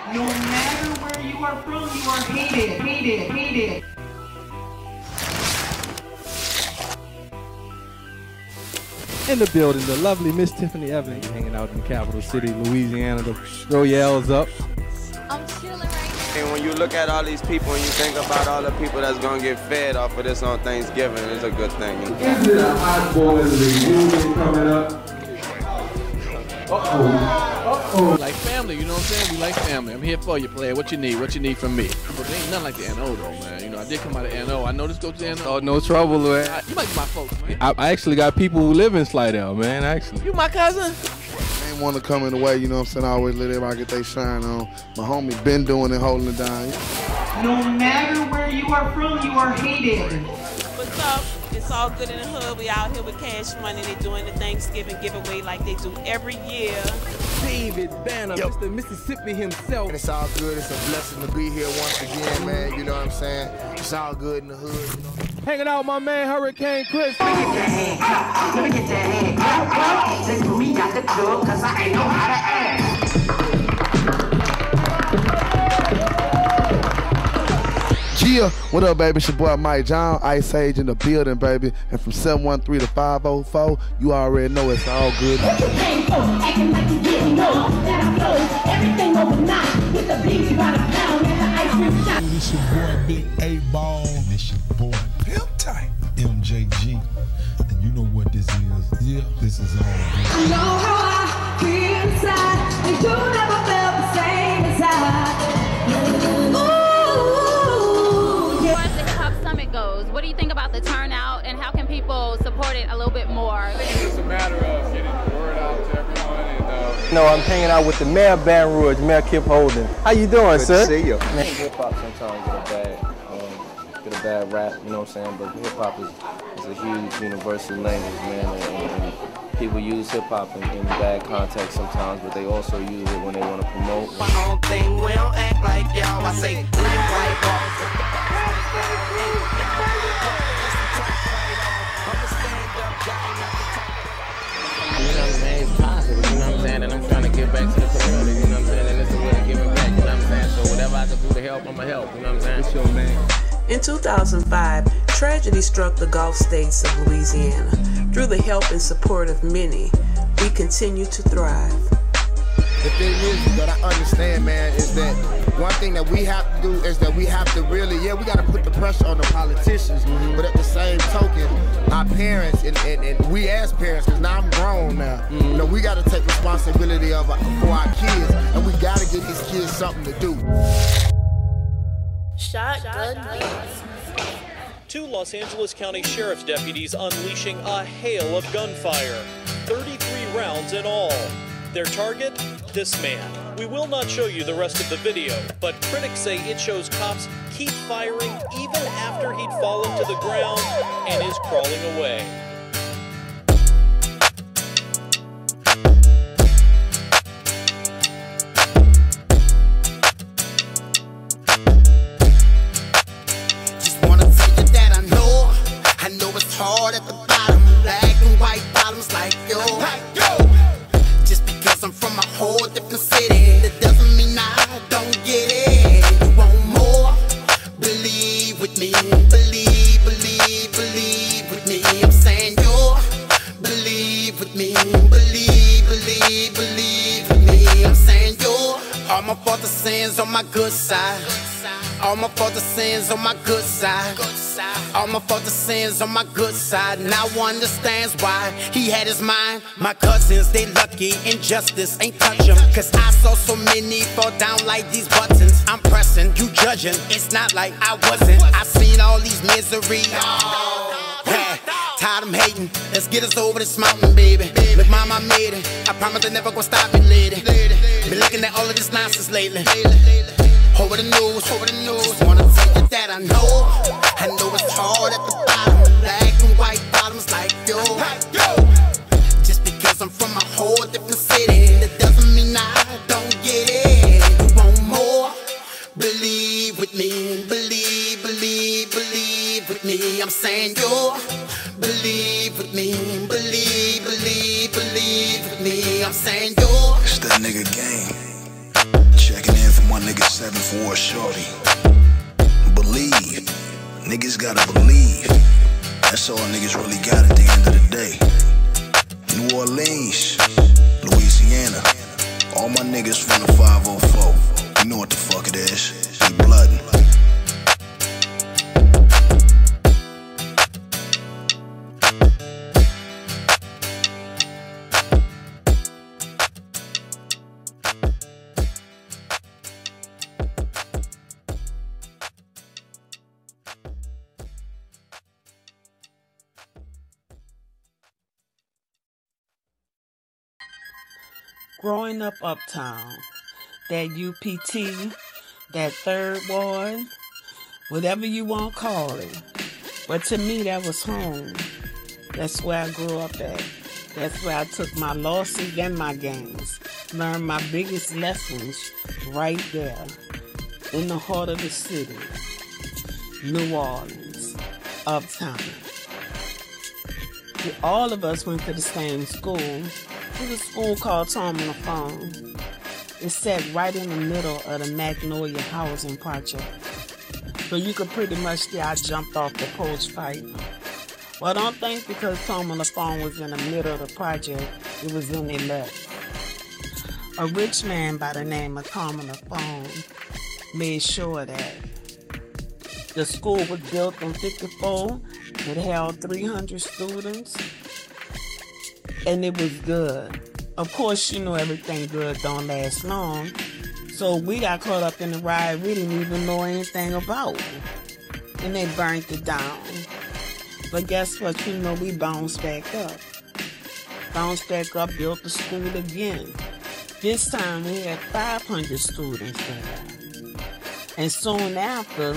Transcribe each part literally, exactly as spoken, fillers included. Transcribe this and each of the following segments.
No matter where you are from, you are hated, hated, hated. In the building, the lovely Miss Tiffany Evans hanging out in the capital city, Louisiana. The Royale's up. I'm chilling right now. And when you look at all these people and you think about all the people that's gonna get fed off of this on Thanksgiving, it's a good thing. Is it a hot boy reunion coming up? Uh-oh. Uh-oh. Like family, you know what I'm saying? We like family. I'm here for you, player. What you need? What you need from me? But there ain't nothing like the N O though, man. You know, I did come out of N O. I know this goes to N O. Oh, no trouble, man. I, you might be my folks, man. I, I actually got people who live in Slidell, man, actually. You my cousin? I ain't want to come in the way, you know what I'm saying? I always let everybody get their shine on. My homie been doing it, holding it down. No matter where you are from, you are hated. What's up? It's all good in the hood. We out here with Cash Money. They're doing the Thanksgiving giveaway like they do every year. David Banner, yep. Mister Mississippi himself. And it's all good. It's a blessing to be here once again, man. You know what I'm saying? It's all good in the hood. You know? Hanging out with my man Hurricane Chris. Let me get that hand clap. Let me get that hand clap. Since we got the club, cause I ain't know how to act. Yeah, what up, baby? It's your boy Mike John, Ice Age in the building, baby. And from seven one three to five oh four, you already know it's all good. What you came for, acting like you didn't know that I blow everything overnight with the beats by the pound and the ice cream shot. This your boy Big A-Ball, this your boy Pimp Tight, M J G. And you know what this is. Yeah, this is all good. I know how I feel inside, and you never felt the same as I. Goes. What do you think about the turnout and how can people support it a little bit more? I think it's just a matter of getting the word out to everyone. And, uh, you know, I'm hanging out with the Mayor of Baton Rouge, Mayor Kip Holden. How you doing, Good sir? to see you. Man, hip hop sometimes get a bad, um, get a bad rap, you know what I'm saying? But hip hop is, is a huge universal language, man. And, and, and people use hip hop in, in bad context sometimes, but they also use it when they want to promote. My own thing, we don't act like y'all. I say, live right off. You know what I'm saying? It's positive, you know what I'm saying? And I'm trying to give back to the community, you know what I'm saying? And it's a way of giving back, you know what I'm saying? So whatever I can do to help, I'ma help, you know what I'm saying? It's your man. In two thousand five, tragedy struck the Gulf states of Louisiana. Through the help and support of many, we continue to thrive. The thing is that I understand, man, is that one thing that we have to do is that we have to really, yeah, we got to put the pressure on the politicians, mm-hmm. but at the same token, our parents and, and, and we as parents, because now I'm grown now, mm-hmm. you know, we got to take responsibility of for our kids, and we got to give these kids something to do. Shotgun. Two Los Angeles County Sheriff's deputies unleashing a hail of gunfire, thirty-three rounds in all. Their target? This man. We will not show you the rest of the video, but critics say it shows cops keep firing even after he'd fallen to the ground and is crawling away. Just wanna tell you that I know, I know it's hard at the bottom, black and white bottoms like yo. Like yo. I'm from a whole different city. That doesn't mean I don't get it. You want more? Believe with me. Believe, believe, believe with me. I'm saying you believe with me. Believe, believe, believe with me. I'm saying you. All my father's sins on my good side. All my father's sins on my good side. All my father's sins on my good side. Now one understands why he had his mind. My cousins, they lucky, injustice ain't touch them. Cause I saw so many fall down like these buttons. I'm pressing, you judging, it's not like I wasn't. I seen all these misery. Hey, tired of hating, let's get us over this mountain, baby. Look, mama, I made it. I promise I never gonna stop it, lady. Been looking at all of this nonsense lately. Over the news, over the news. Just wanna tell you that I know, I know it's hard at the bottom, black and white bottoms like yo. Just because I'm from a whole different city, that doesn't mean I don't get it. You want more? Believe with me, believe, believe, believe with me. I'm saying yo, believe with me, believe, believe, believe with me. I'm saying yo. It's that nigga game, checking in from one shorty. Believe. Niggas gotta believe. That's all niggas really got at the end of the day. New Orleans, Louisiana. All my niggas from the five oh four. You know what the fuck it is. We bloodin'. Growing up uptown, that U P T, that third ward, whatever you want to call it. But to me, that was home. That's where I grew up at. That's where I took my losses and my gains. Learned my biggest lessons right there in the heart of the city, New Orleans, uptown. All of us went to the same school. It was a school called Tom on the Phone. It sat right in the middle of the Magnolia Housing Project. So you could pretty much see I jumped off the post fight. Well, I don't think because Tom on the Phone was in the middle of the project, it was in their left. A rich man by the name of Tom on the Phone made sure that the school was built in fifty-four. It held three hundred students. And it was good. Of course, you know everything good don't last long. So we got caught up in the ride we didn't even know anything about. And they burnt it down. But guess what? You know, we bounced back up. Bounced back up, built the school again. This time we had five hundred students there. And soon after,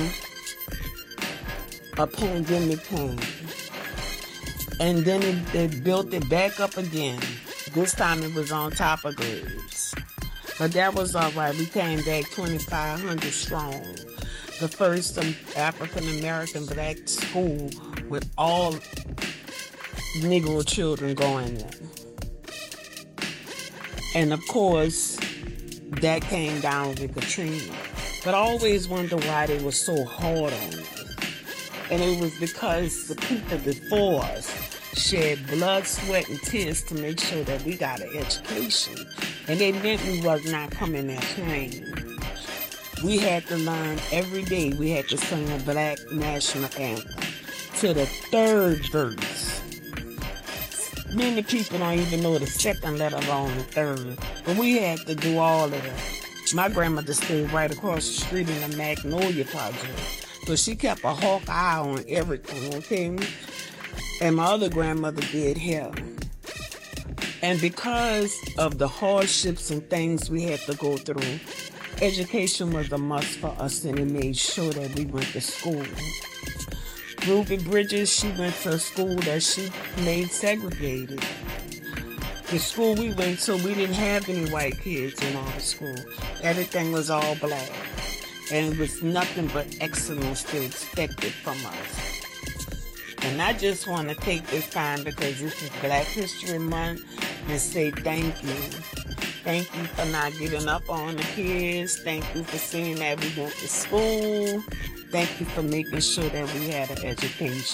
a pandemic came. And then it, they built it back up again. This time it was on top of Graves. But that was all right. We came back twenty-five hundred strong. The first um, African-American black school with all Negro children going in. And of course, that came down with Katrina. But I always wonder why they were so hard on us. And it was because the people before us shed blood, sweat, and tears to make sure that we got an education. And they meant we was not coming there plain. We had to learn every day. We had to sing a black national anthem to the third verse. Many people don't even know the second, let alone the third. But we had to do all of that. My grandmother stayed right across the street in the Magnolia Project. So she kept a hawk eye on everything, okay? And my other grandmother did hair. And because of the hardships and things we had to go through, education was a must for us, and it made sure that we went to school. Ruby Bridges, she went to a school that she made segregated. The school we went to, we didn't have any white kids in our school. Everything was all black. And it was nothing but excellence they expected from us. And I just want to take this time, because this is Black History Month, and say thank you. Thank you for not giving up on the kids. Thank you for seeing that we went to school. Thank you for making sure that we had an education.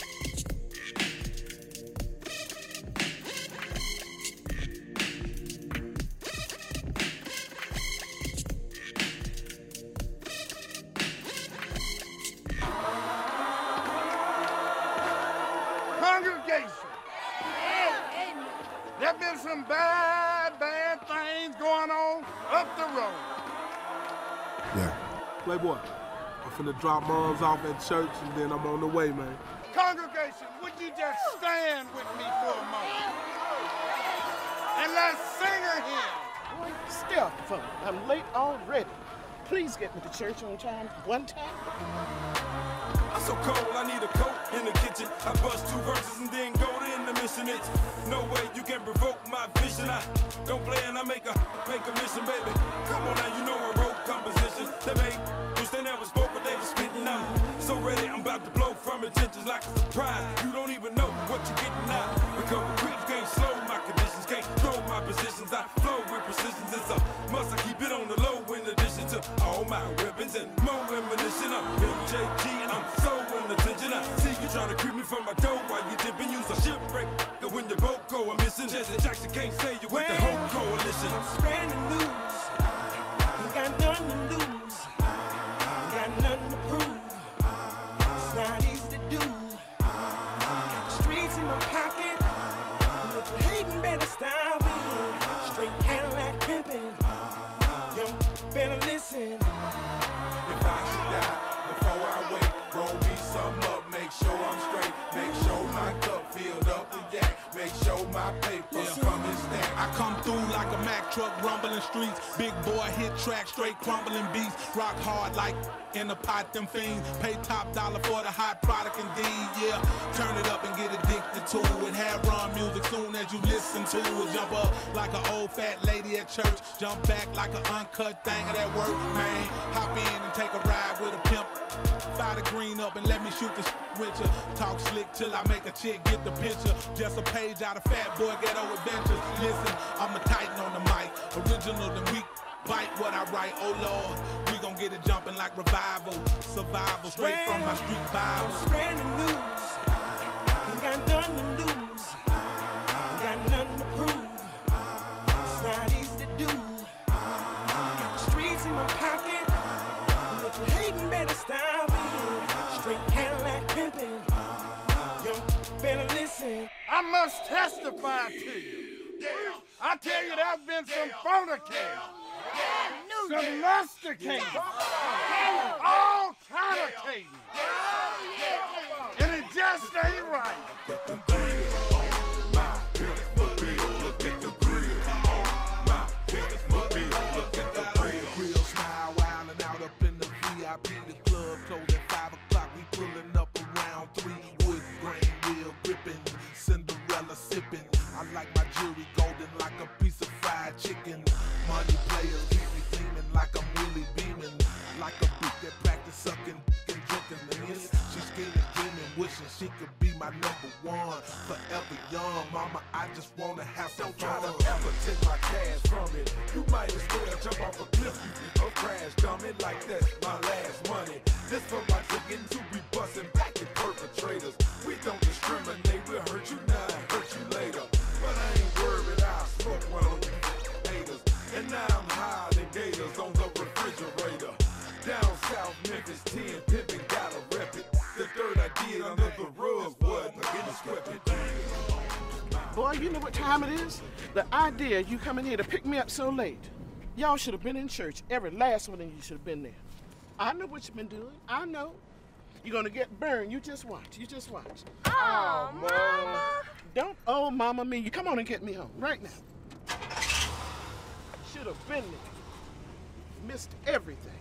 There been some bad, bad things going on up the road. Yeah. Playboy, I'm finna drop moms off at church and then I'm on the way, man. Congregation, would you just stand with me for a moment? And let's sing a hymn. Still, phone. I'm late already. Please get me to church on time, one time. I'm so cold, I need a coat in the kitchen. I bust two verses and then go to intermission. It's no way you can provoke my vision. I don't play and I make a make a mission, baby. Come on now, you know I wrote compositions. They made which they never spoke, but they was spitting out. So ready, I'm about to blow from intentions like a surprise. You don't even know what you're getting out. Recover quick, you can't slow my conditions, can't throw my positions. I flow with precision. It's a must. I keep it on the low in addition to all my weapons and more ammunition. I'm M J G and I'm so in attention. I see you trying to creep me from my door while you dipping. Use a shipwreck when your boat go a missing. Jesse Jackson can't say you with the whole coalition. I'm spreading news. Ain't got nothing to lose. Ain't got nothing to prove. It's not easy to do. Got the streets in my pocket. And if you hating, better stop it. Straight Cadillac pimping. You better listen. If I should die before I wait, roll me some up, make sure I'm straight, make sure my cup filled up with yak, make sure my paper coming stacked. I come through like a Mack truck, rumbling streets. Big boy hit track, straight crumbling beats. Rock hard like in the pot, them fiends. Pay top dollar for the hot product indeed, yeah. Turn it up and get addicted to it. Have run music soon as you listen to it. Jump up like an old fat lady at church. Jump back like an uncut thing of that work, man. Hop in and take a ride with a pimp. Fire the green up and let me shoot the sh- with ya. Talk slick till I make a chick get the picture. Just a page out of Fat Boy Ghetto Adventures. Listen, I'm a titan on the mic. Original than weak. Bite what I write, oh Lord. We gon' get it jumping like revival. Survival, straight from my street Bible. I'm spreading news. Ain't got nothing to lose. Ain't got nothing to prove. It's not easy to do. Got the streets in my pocket. And if you hating, better stop it. Straight Cadillac pimping. You better listen. I must testify to you. I tell you, there's been some fornicating, some lusticating, all kind of cating, and it just ain't right. Real smile, wildin' out up in the V I P. The club closed at five o'clock. We pullin' up around three. Wood grain wheel gripping, Cinderella sipping. I like my jewelry golden like a piece of fried chicken. Money players keep me gleaming like I'm really beaming. Like a bitch that practice sucking and drinking the hits. She's scheming, dreaming, wishing she could be my number one. Forever young, mama, I just wanna have some Don't try fun. to ever take my cash from it. You might as well jump off a cliff or crash dummy like that's my last money. This for my chicken to be busting back at perpetrators. We don't discriminate, we'll hurt you now and hurt you later. But I ain't worried, I'll smoke one of them haters. And now I'm higher than gators on the refrigerator. Down south, Memphis, ten, pimpin', gotta rep it. The third I did under the rug wasn't indescriptible. Boy, you know what time it is? The idea you coming here to pick me up so late. Y'all should have been in church. Every last one of you should have been there. I know what you've been doing. I know. You're gonna get burned. You just watch. You just watch. Oh, Mama. Don't oh mama me. You come on and get me home right now. Should have been there. Missed everything.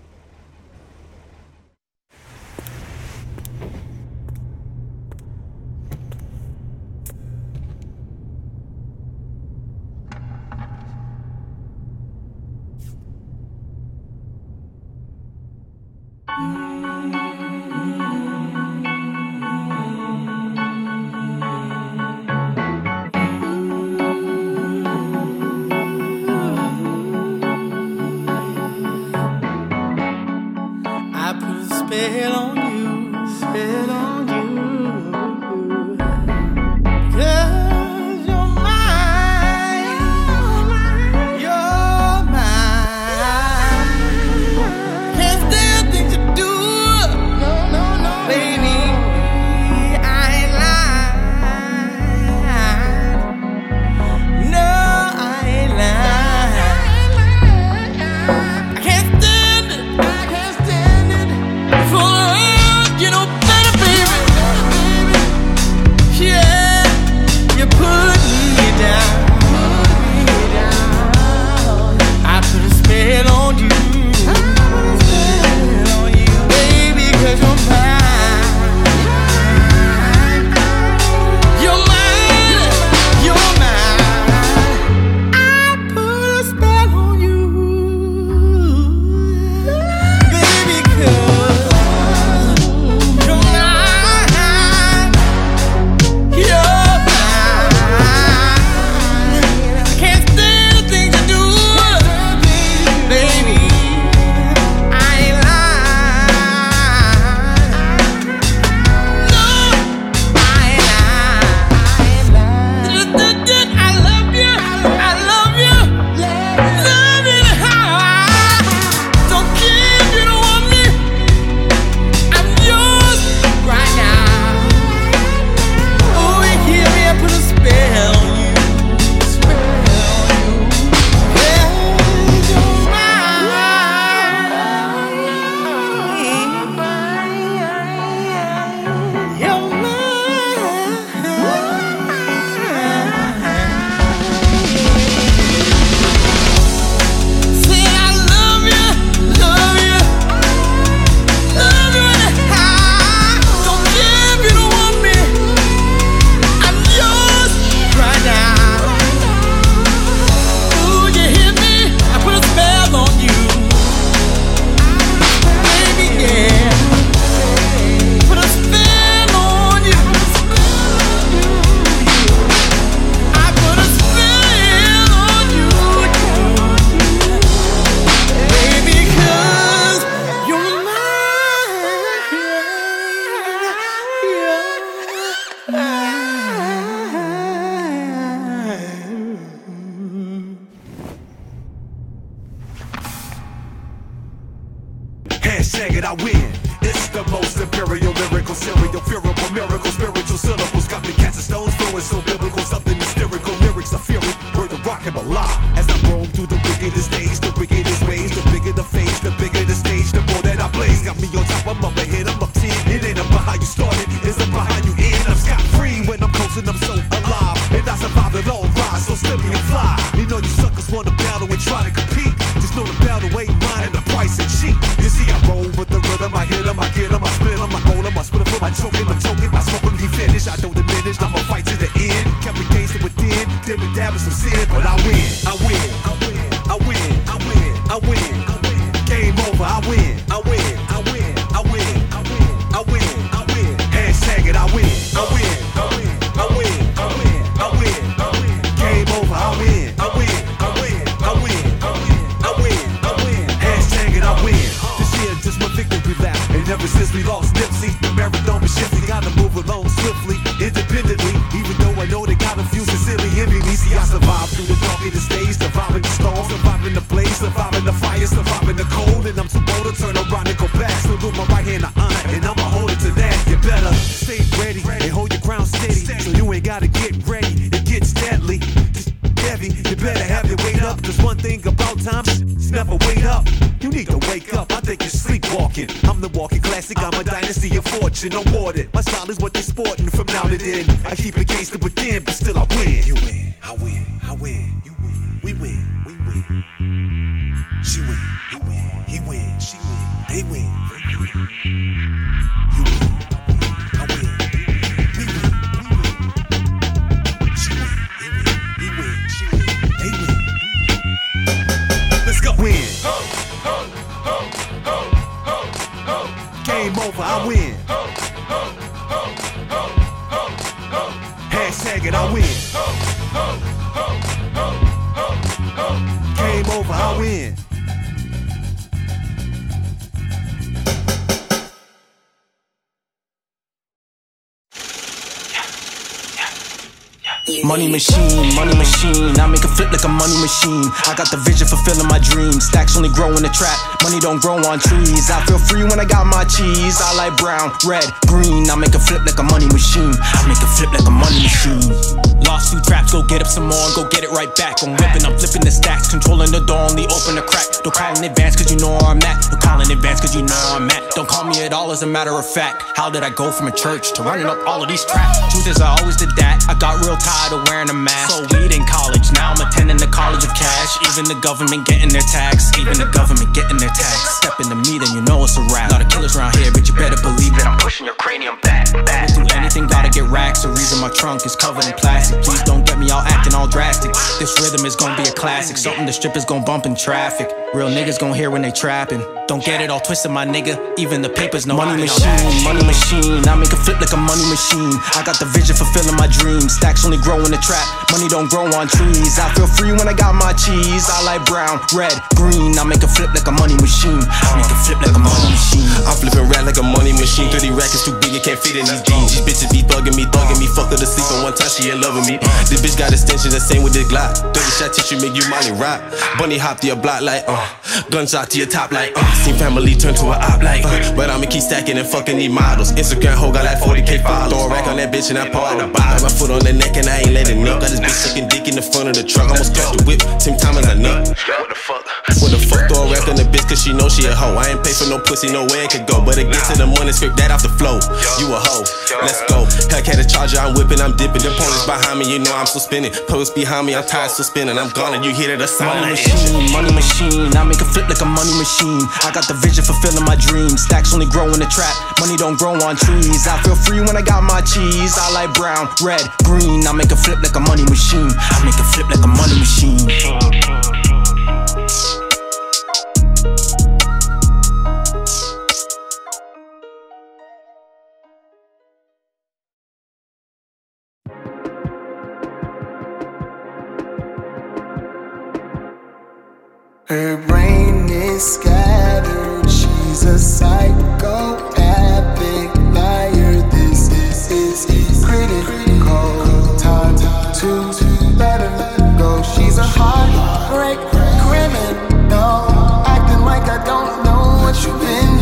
I put a spell on you, spell on you. Cause you're mine, you're mine. Can't stand things to do, no, no, no, baby. I ain't lying, no, I ain't lying. I can't stand it, I can't stand it. For the world, you know better, baby. Hashtag it, I win. It's the most imperial, lyrical, serial, fearable, miracle, spiritual syllables. Got me catching stones, flowing so biblical, something hysterical. Lyrics are fury, word of rock and blah. As I roam through the wickedest days, the wickedest ways, the bigger the face, the bigger the stage, the more that I blaze. Got me on top, I'm up ahead, I'm up ten. It ain't about how you started, it's about how you end. I'm scot free when I'm closing, I'm so alive. And I survive the long ride, so slippery and fly. You know you suckers wanna battle and try to compete. Just know the battle ain't mine and the price is cheap. You see I roll with the rhythm, I hit 'em, I get 'em, I split 'em, I hold 'em, I split 'em, I choke 'em, I choke 'em, I smoke 'em, he finish. I don't diminish, I'ma fight to the end. Kept me gazing within, did me dab with some sin, but I win, I win, I win, I win, I win, I win, I win. Game over, I win, I win, I win, I win, I win, I win, I win. Hashtag it, I win, I win, I win, I win, I win, I win, I win. Game over, I win, I win, I win, I win, I win, I win, I win. Hashtag it, I win. This year just my victory lap, and ever since we lost Nipsey, the marathon was shifty. Gotta move along swiftly, independently. Even though I know they got a few sincerely envy me. See, I survived through the darkest days, surviving the storm, surviving the blaze, surviving the fire, surviving the cold. And I'm too bold to turn around and go back. Salute my right hand to honor, and I'ma hold it to that. You better stay ready and hold your ground steady, so you ain't gotta get ready. It gets deadly, just heavy. You better have your weight up, cause one thing about time, it's never wait up. You need to wake up, I think you're sleepwalking. I'm the walking classic, I'm a dynasty of fortune, awarded. My style is what they sporting from now to then. I keep it gangster within, but still I win. You win, I win, I win, you win, we win, we win. She win, he win, he win, she win, they win. You win, I win, we win, we win. She win, he win, he win, she win, they win. Let's go. Win. Game over, I win. Hashtag it, I win. Game over, I win. Money machine, money machine. I make a flip like a money machine. I got the vision fulfilling my dreams. Stacks only grow in the trap. Money don't grow on trees. I feel free when I got my cheese. I like brown, red, green. I make a flip like a money machine. I make a flip like a money machine. Lost two traps, go get up some more and go get it right back. I'm whipping, I'm flipping the stacks. Controlling the door, only open the crack. Don't call in advance cause you know where I'm at. Don't call in advance cause you know where I'm at. Don't call me at all as a matter of fact. How did I go from a church to running up all of these traps? Truth is I always did that. I got real tired of wearing a mask. So weed in college, now I'm attending the college of cash. Even the government getting their tax. Even the government getting their tax. Step into me, then you know it's a rap. Lot of killers around here, but you better believe that I'm pushing your cranium back, back. Do anything, gotta get racks. The reason my trunk is covered in plastic. Please don't get me all acting all drastic. This rhythm is gonna be a classic. Something the strippers gonna bump in traffic. Real niggas gon' hear when they trapping. Don't get it all twisted, my nigga. Even the papers know money machine, money machine. I make a flip like a money machine. I got the vision fulfilling my dreams. Stacks only grow in the trap. Money don't grow on trees. I feel free when I got my cheese. I like brown, red, green. I make a flip like a money machine. I make a flip like a money machine. I'm flipping rap like a money machine. thirty racks is too big, it can't fit in these jeans. These bitches be thugging me, thugging me. Fuck her to sleep and one time she ain't loving me. This bitch got extensions, the same with this Glock. thirty shot tissue make you Molly rock. Bunny hop to your block like uh. Gunshot to your top like uh. Seen family turn to an op like uh. But I'ma keep stacking and fucking these models. Instagram hoe got like forty K followers. Throw a rack on that bitch and I pour out the bottom. My foot on the neck and I ain't letting up. Got this bitch sucking dick in the front of the truck. Almost cut the whip, same time as I nut. What the fuck? What the fuck? Throw a rack on the bitch cause she know she a hoe. I ain't pay for no pussy, no way it could go. But it get to the money, scrape that off the flow. You a hoe, let's go. Hellcat a charger, I'm whipping, I'm dipping. The opponents behind me, you know I'm still spinning. Post behind me, I'm tired, still spinning. I'm gone and you hear that a sound. Money machine, money machine. I make a flip like a money machine. I got the vision fulfilling my dreams. Stacks only grow in the trap. Money don't grow on trees. I feel free when I got my cheese. I like brown, red, green. I make a flip like a money machine. I make a flip like a money machine. Her brain is scattered, she's a psychopathic liar. This is, is, is critical. Time to let her go. She's a heartbreak criminal, acting like I don't know what you've been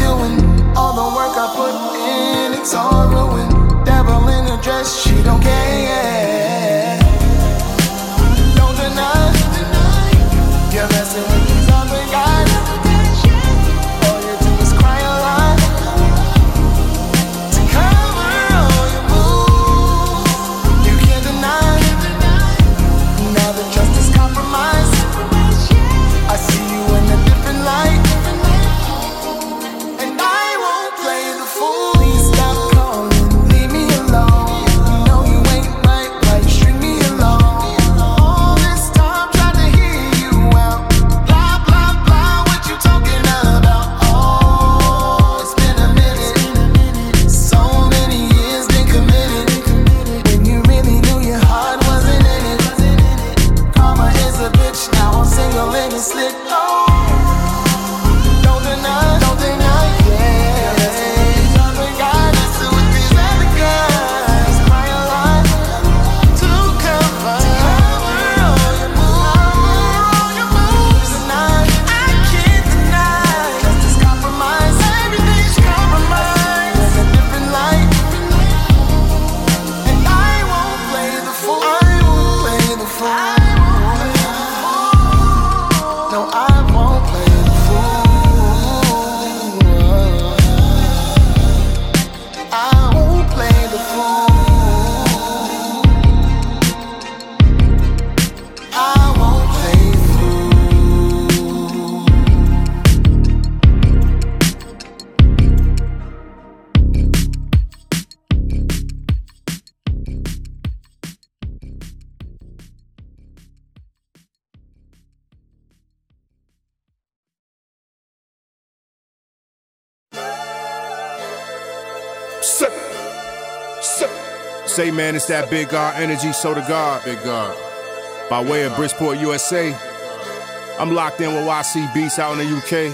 Say, man, it's that Big God energy, so to God. Big God. By way of Bridgeport, U S A. I'm locked in with Y C Beats out in the U K.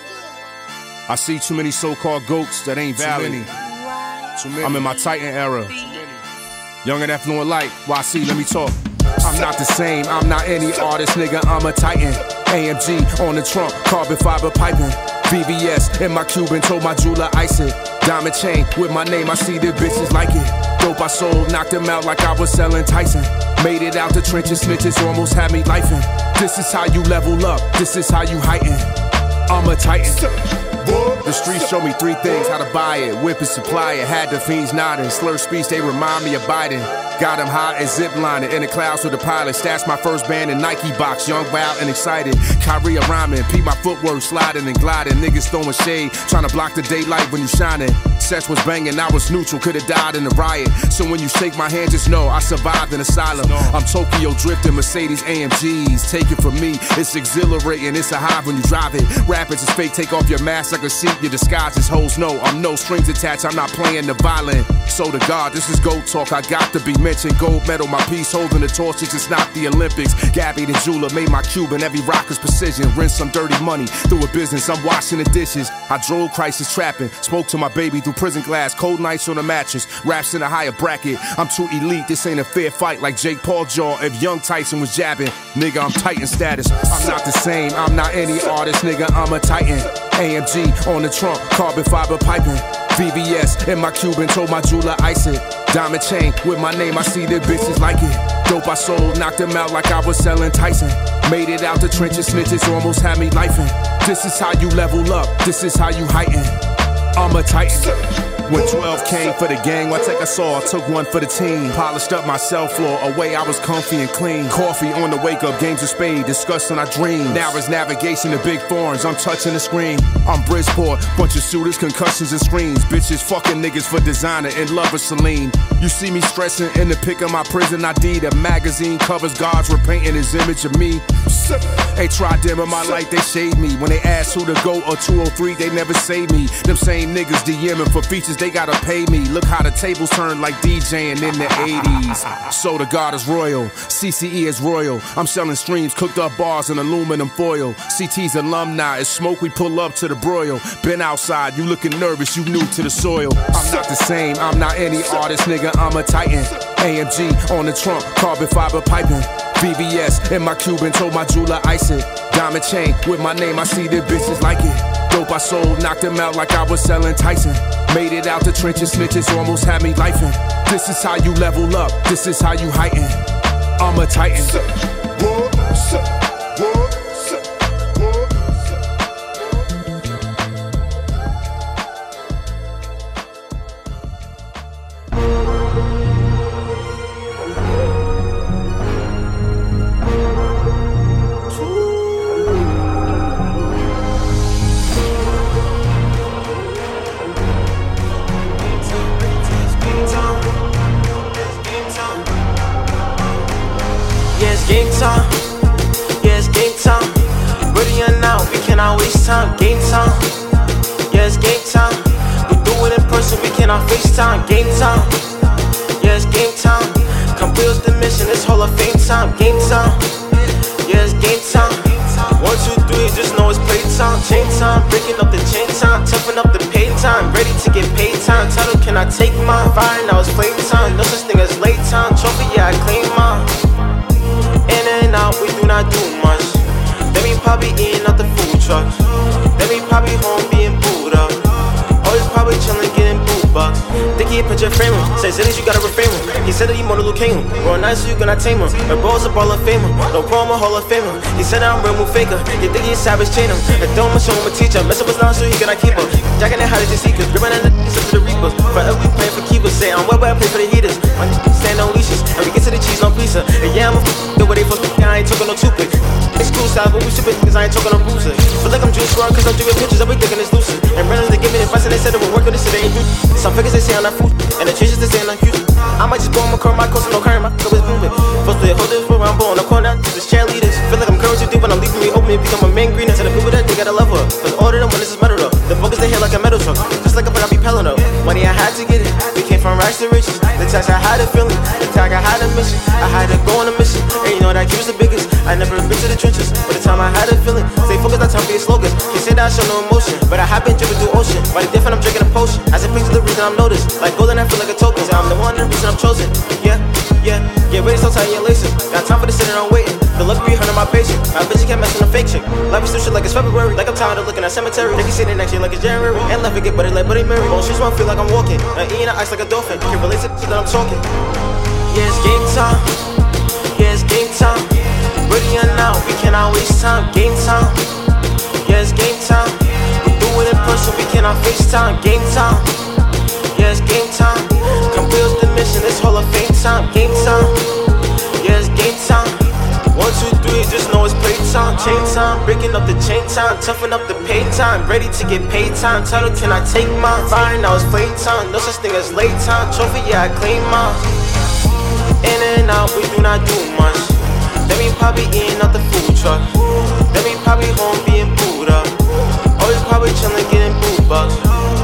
I see too many so-called goats that ain't valid. Too many. Too many. I'm in my Titan era. Young and affluent light. Y C, let me talk. I'm not the same, I'm not any artist, nigga, I'm a Titan. A M G on the trunk, carbon fiber piping. V V S in my Cuban, told my jeweler ice it. Diamond chain with my name, I see the bitches like it. Dope I sold, knocked them out like I was selling Tyson. Made it out the trenches, snitches almost had me lifing. This is how you level up, this is how you heighten. I'm a Titan. The streets show me three things, how to buy it, whip and supply it. Had the fiends nodding, slur speech, they remind me of Biden. Got him high and ziplining in the clouds with the pilot. Stashed my first band in Nike box, young, wild, and excited. Kyrie rhyming, peep my footwork, sliding and gliding. Niggas throwing shade, trying to block the daylight when you shining. Sets was banging, I was neutral, could've died in the riot. So when you shake my hand, just know I survived an asylum. I'm Tokyo drifting, Mercedes A M Gs. Take it from me, it's exhilarating, it's a high when you drive it. Rapids is fake, take off your mask, I can see your disguises. Hoes know I'm no strings attached, I'm not playing the violin. So to God, this is gold talk, I got to be mentioned. Gold medal, my piece holding the torch, it's just not the Olympics. Gabby the jeweler made my Cuban, every rocker's precision. Rinse some dirty money through a business, I'm washing the dishes. I drove crisis trapping, spoke to my baby through prison glass. Cold nights on the mattress, raps in a higher bracket. I'm too elite, this ain't a fair fight like Jake Paul jaw. If young Tyson was jabbing, nigga, I'm Titan status. I'm not the same, I'm not any artist, nigga, I'm a Titan. A M G on the trunk, carbon fiber piping. V V S in my Cuban, told my jeweler ice it. Diamond chain with my name, I see the bitches like it. Dope I sold, knocked them out like I was selling Tyson. Made it out the trenches, snitches almost had me lifing. This is how you level up, this is how you heighten. I'm a Titan. When twelve came for the gang, I take a saw, took one for the team. Polished up my cell floor, away I was comfy and clean. Coffee on the wake up, games of spade, discussing our dreams. Now it's navigation to big foreigns, I'm touching the screen. I'm Bridgeport, bunch of shooters, concussions and screams. Bitches fucking niggas for designer, in love with Celine. You see me stressing in the pick of my prison I D. The magazine covers guards repainting his image of me. They tried dimming my light, they shade me. When they asked who to go or two oh three, they never say me. Them same niggas DMing for features, they gotta pay me. Look how the tables turned like DJing in the eighties. So the God is royal, C C E is royal. I'm selling streams, cooked up bars in aluminum foil. C T's alumni, it's smoke, we pull up to the broil. Been outside, you looking nervous, you new to the soil. I'm not the same, I'm not any artist, nigga, I'm a Titan. A M G on the trunk, carbon fiber piping. V V S in my Cuban, told my jeweler ice it. Diamond chain with my name, I see the bitches like it. Dope I sold, knocked them out like I was selling Tyson. Made it out the trenches, snitches almost had me lifing. This is how you level up, this is how you heighten. I'm a Titan. Game time, yeah, it's game time. Ready or not, we cannot waste time. Game time, yeah, it's game time. We do it in person, we cannot FaceTime. Game time, yeah, it's game time. Complete the mission, it's Hall of Fame time. Game time, yeah, it's game time. One, two, three, just know it's play time. Chain time, breaking up the chain time. Toughen up the pay time, ready to get paid time. Title, can I take mine? Fire, now it's flame time. No such thing as late time. Trophy, yeah, I claim mine. In and out, we do not do much. Then we probably eating out the food trucks. Then we probably home being booed up. Always probably chilling, getting booed bucks. Think he a picture frame him. Says Zillies, you gotta reframe him. He said that he more than Luke King. Real nice, so you gonna tame him. My bro's a ball of famer. No pro, I'm a Hall of Famer. He said that I'm real move faker. You think he a savage, chain him. I don't show him a teacher. Mess up his nine, so he gonna keep him. Jacking it, how did you see? Cause gripping at the up to the reapers. Forever we playing for keepers. Say I'm well, but I play for the heaters. My stand on leashes. And we get to the cheese on pizza. And yeah, I'm a f*** the way they fuck. I ain't talking no toothpick. It's cool style, but we stupid cause I ain't talking no bruiser. Feel like I'm juice wrong cause I'm doing pictures. I be thinking it's lucid. And runners they give me advice and they said it would work, but they said they ain't do. Some figures they say I'm not food. And the treasures they say I'm not cute. I might just blow my car, my coast, no current, my cup is moving. First play a whole different where I'm born. No corner, just cheerleaders. Feel like I'm courage to do when I'm leaving me open. Become a man greener. Tell the people that they gotta love her. Cause all of them when this is metal up. The focus they hit like a metal truck. Just like a I be pelling up. Money I had to get it. We came from rags to riches. They text, I had a feeling. The tag, I had a mission. I had to go on a mission. And you know that was the biggest. I never been to the trenches. By the time I had a feeling, stay focused, I time for your slogans. You say that I show no emotion, but I have been driven through ocean. Why the different, I'm drinking a potion. As it brings to the reason I'm noticed. Like golden, I feel like a token. So I'm the one, the reason I'm chosen. Yeah, yeah, get ready, so tight your laces. Got time for the sitting around waiting. The luck be hurting my patient. My bitch can't mess with a fake chick. Life is still shit like it's February. Like I'm tired of looking at cemetery. They can see the next year like it's January. And left it get better like Buddy Murray. On streets won't feel like I'm walking. I eating ice like a dolphin. Can relate to that I'm talking. Yeah, it's game time. Yeah, it's game time. Ready or not, we cannot waste time. Game time. Yeah, it's game time. We do it in person, we cannot FaceTime. Game time. Yeah, it's game time. Come build the mission, it's Hall of Fame time. Game time. Yeah, it's game time. One, two, three, just know it's play time. Chain time, breaking up the chain time. Toughen up the pay time, ready to get paid time. Title, can I take mine? Fine, now it's play time. No such thing as late time. Trophy, yeah, I claim mine. In and out, we do not do much. Then we probably eating out the food truck. Then we probably home being booed up. Or we probably chillin' getting booed bucks.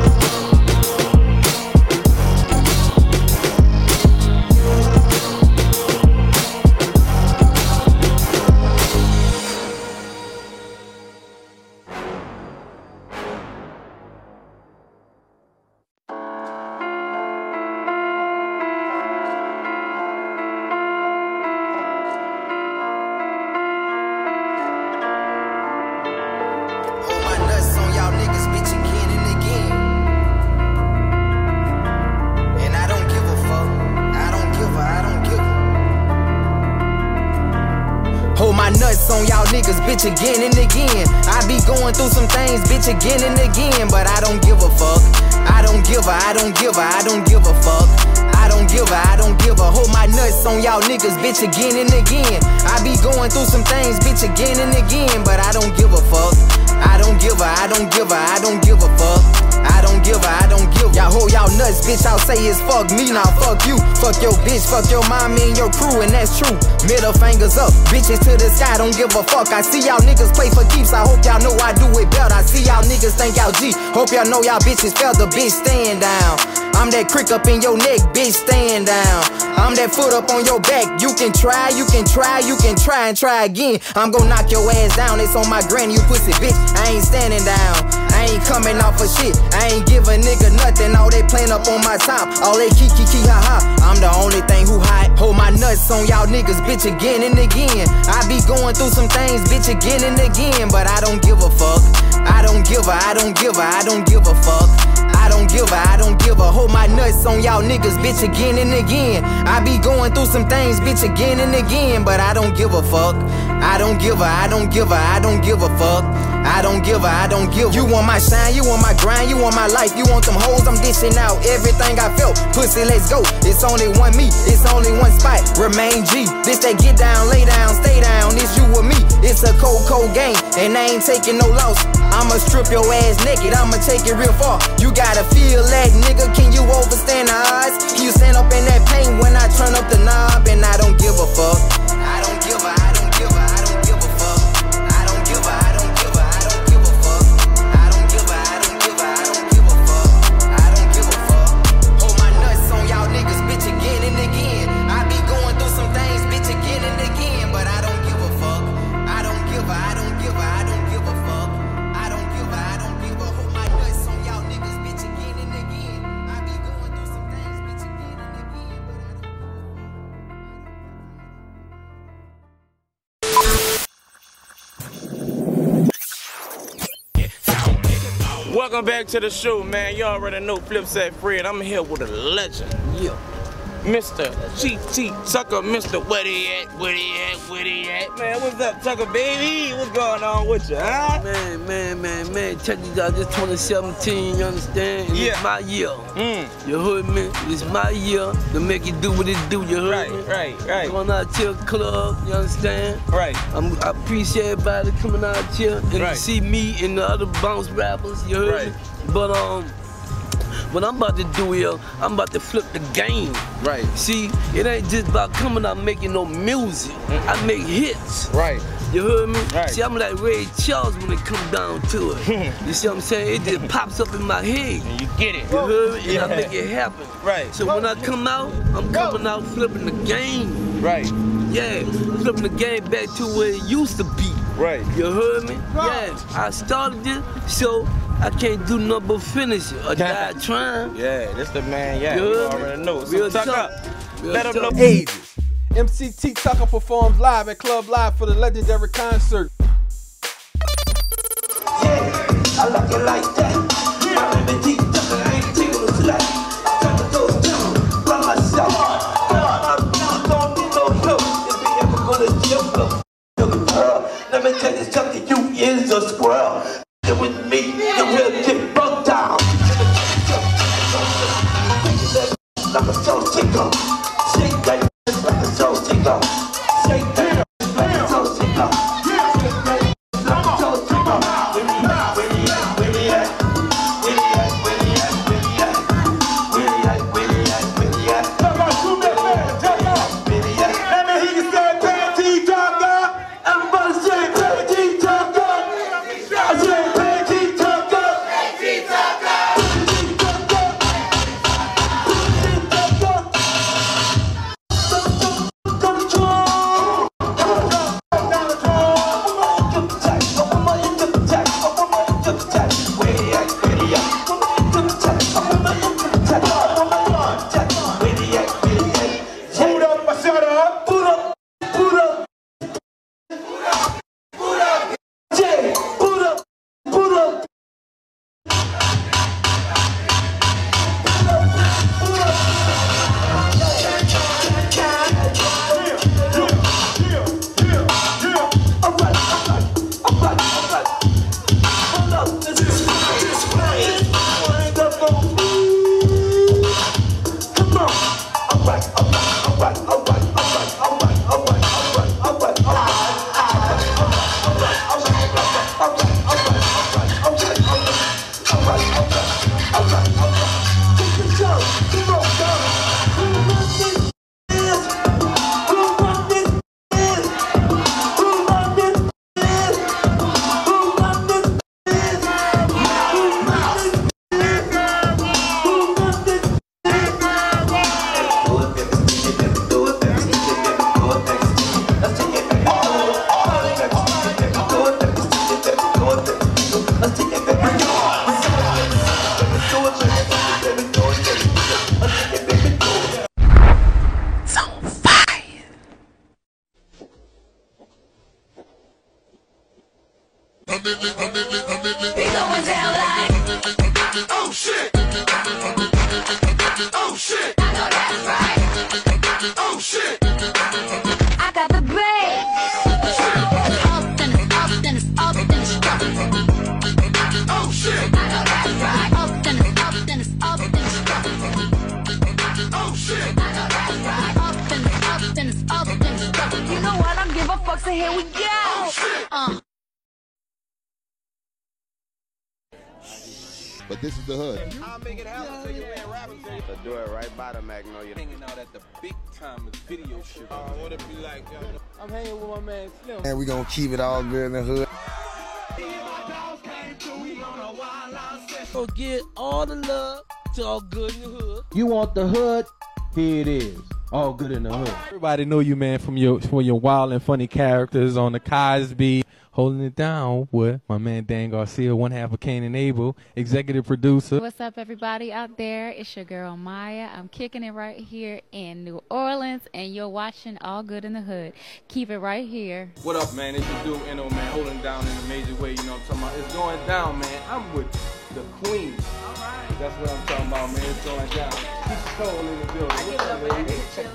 Bitch again and again. I be going through some things, bitch again and again, but I don't give a fuck. I don't give a, I don't give a, I don't give a fuck. I don't give a, I don't give a. Hold my nuts on y'all niggas, bitch again and again. I be going through some things, bitch again and again, but I don't give a fuck. I don't give a, I don't give a, I don't give a fuck. I don't give a, I don't give a. Y'all hold y'all nuts, bitch, I'll say it's fuck me, now fuck you. Fuck your bitch, fuck your mommy and your crew, and that's true. Middle fingers up, bitches to the sky, don't give a fuck. I see y'all niggas play for keeps, I hope y'all know I do it better. I see y'all niggas think y'all G, hope y'all know y'all bitches felt the bitch stand down. I'm that crick up in your neck, bitch, stand down. I'm that foot up on your back, you can try, you can try, you can try and try again. I'm gon' knock your ass down, it's on my granny, you pussy bitch, I ain't standing down. I ain't coming off of shit, I ain't give a nigga nothing. All they playin' up on my top, all they kiki kiki ha ha. I'm the only thing who hot. Hold my nuts on y'all niggas, bitch, again and again. I be going through some things, bitch, again and again, but I don't give a fuck. I don't give a, I don't give a, I don't give a fuck. I don't give a, I don't give a. Hold my nuts on y'all niggas, bitch, again and again. I be going through some things, bitch, again and again, but I don't give a fuck. I don't give a, I don't give a, I don't give a fuck. I don't give a, I don't give a. You want my shine, you want my grind, you want my life, you want them hoes, I'm dishing out everything I felt. Pussy, let's go. It's only one me, it's only one spot. Remain G. This that get down, lay down, stay down. It's you or me. It's a cold, cold game, and I ain't taking no loss. I'ma strip your ass naked, I'ma take it real far. You gotta feel that, nigga. Can you overstand the odds? Can you stand up in that pain when I turn up the knob? And I don't give a fuck. I don't give a, I don't give a, I don't give a fuck. I don't give a, I don't give a, I don't give a fuck. I don't give a, I don't give a, I don't give a fuck. I don't give a fuck. Hold my nuts on y'all niggas, bitch, again and again. I be going through some things, bitch, again and again, but I don't give a fuck. I don't give a, I don't give a, I don't give a fuck. I don't give a, I don't give a. Hold my nuts on y'all niggas, bitch, again and again. I be going through some things, bitch, again and again, but I don't. Welcome back to the show, man. You already know Flipside Fred. I'm here with a legend. Yeah. Mister G T Tucker, Mister Where he at, where he at, where he at. Man, what's up, Tucker, baby? What's going on with you, huh? Man, man, man, man. Check this out. This twenty seventeen, you understand? And Yeah. It's my year. Mm. You heard me? It's my year to make it do what it do, you heard Right, me? right, right. Going out to a club, you understand? Right. I'm, I appreciate everybody coming out here and Right. to see me and the other bounce rappers, you heard Right. me? But, um, what I'm about to do here, I'm about to flip the game. Right. See, it ain't just about coming out making no music. Mm-mm. I make hits. Right. You heard me? Right. See, I'm like Ray Charles when it come down to it. You see what I'm saying? It just pops up in my head. And you get it. You heard me? And Yeah. I make it happen. Right. So when I come out, I'm coming out flipping the game. Right. Yeah, flipping the game back to where it used to be. Right. You heard me? Yeah. I started it, so I can't do nothing but finish it or die trying. Yeah, this the man, yeah. You You heard me? already know. So Real tuck talk. up. Real Let them know. talk. Ages. M C T Tucker performs live at Club Live for the legendary concert. I like it like that. My name is T Tucker, I ain't taking a slack. Tucker goes down by myself. I'm not gonna need no help. If we ever go to jail, the world. Let me tell you something, you is a squirrel. You're with me, you will get bugged down. Like a soul tickle. Shake that like a soul tickle. Shake that like a soul tickle. But this is the hood. I'll make it happen so you win rappers. So do it right by the Magnolia. Hanging out at the big time video shoot. Uh, what it be like? I'm hanging with my man Slim. And we gonna keep it all good in the hood. So get all the love to All Good in the Hood. You want the hood? Here it is. All Good in the Hood. Everybody know you, man, from your from your wild and funny characters on the Cosby. Holding it down with my man Dan Garcia, one half of Cain and Abel, executive producer. What's up, everybody out there? It's your girl Maya. I'm kicking it right here in New Orleans, and you're watching All Good in the Hood. Keep it right here. What up, man? It's your dude, N O, man, holding it down in a major way. You know what I'm talking about? It's going down, man. I'm with the queen. All right. That's what I'm talking about, man. It's going down. Keep the soul in the building. What's up,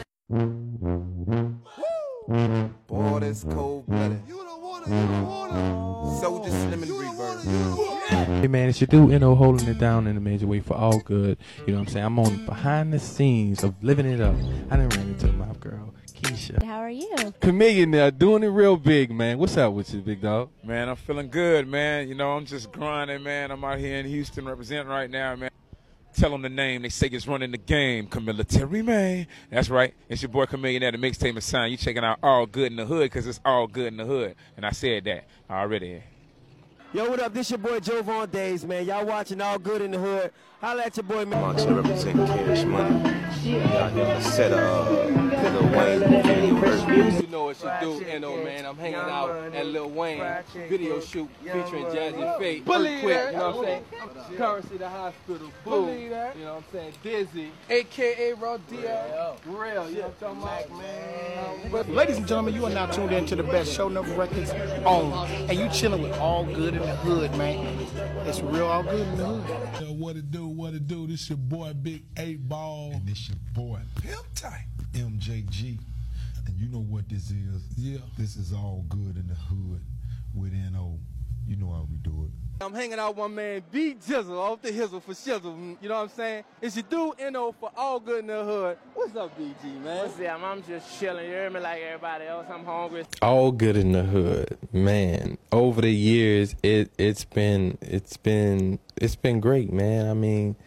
lady? Boy, that's cold-blooded. Soldier Slim and Reverb. Hey man, it's your dude N O holding it down in a major way for All Good. You know what I'm saying? I'm on behind the scenes of living it up. I done ran into my girl, Keisha. How are you? Chameleon there, doing it real big, man. What's up with you, big dog? Man, I'm feeling good, man. You know, I'm just grinding, man. I'm out here in Houston representing right now, man. Tell them the name. They say it's running the game. Camilitary man. That's right. It's your boy Chamillionaire, the mixtape Messiah. You checking out All Good in the Hood because it's all good in the hood. And I said that already. Yo, what up? This your boy Jovan Days, man. Y'all watching All Good in the Hood. Holla at your boy, man. Monty representing Cash Money. Y'all here to set up Lil Wayne video version. You know what you do, N O, man. I'm hanging out at Lil Wayne video shoot featuring Jazzy Fate. Earthquake, you know what I'm saying? Currency the Hospital, Blue, you know what I'm saying? Dizzy, A K A Raw D L, Real, you know what I'm talking about, man? But ladies and gentlemen, you are now tuned in to the best Show Number Records on, and you chilling with All Good in the Hood, man. It's real All Good in the Hood. Yo, what it do, what it do? This your boy Big Eight Ball. And this your boy Pimp Tight, M J G. And you know what this is? Yeah. This is All Good in the Hood with N O. You know how we do it. I'm hanging out with my man B Jizzle off the Hizzle for Shizzle. You know what I'm saying? It's your dude N O for All Good in the Hood. What's up, B G, man? What's up? I'm just chilling. You hear me like everybody else. I'm hungry. All Good in the Hood, man. Over the years, it it's been it's been it's been great, man. I mean,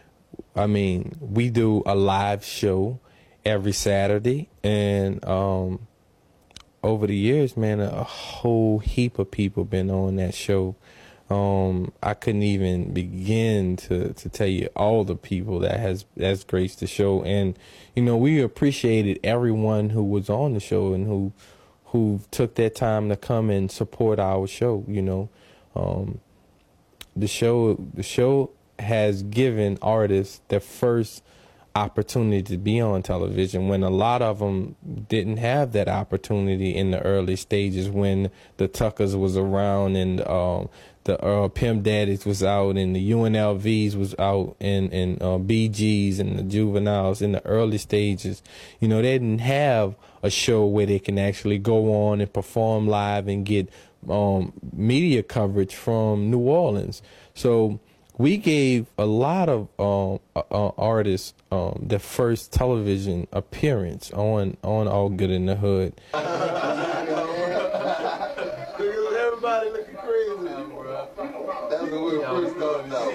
I mean, we do a live show every Saturday, and um, over the years, man, a whole heap of people been on that show. Um, I couldn't even begin to, to tell you all the people that has that's graced the show, and you know we appreciated everyone who was on the show and who who took their time to come and support our show. You know, um, the show the show has given artists their first opportunity to be on television when a lot of them didn't have that opportunity in the early stages when the Tuckers was around and um, the uh, Pimp Daddies was out and the U N L Vs was out and, and uh, B Gs and the Juveniles in the early stages. You know, they didn't have a show where they can actually go on and perform live and get um, media coverage from New Orleans. So we gave a lot of um, uh, artists um, their first television appearance on, on All Good in the Hood. Everybody looking crazy, bro. That's when we were first starting out,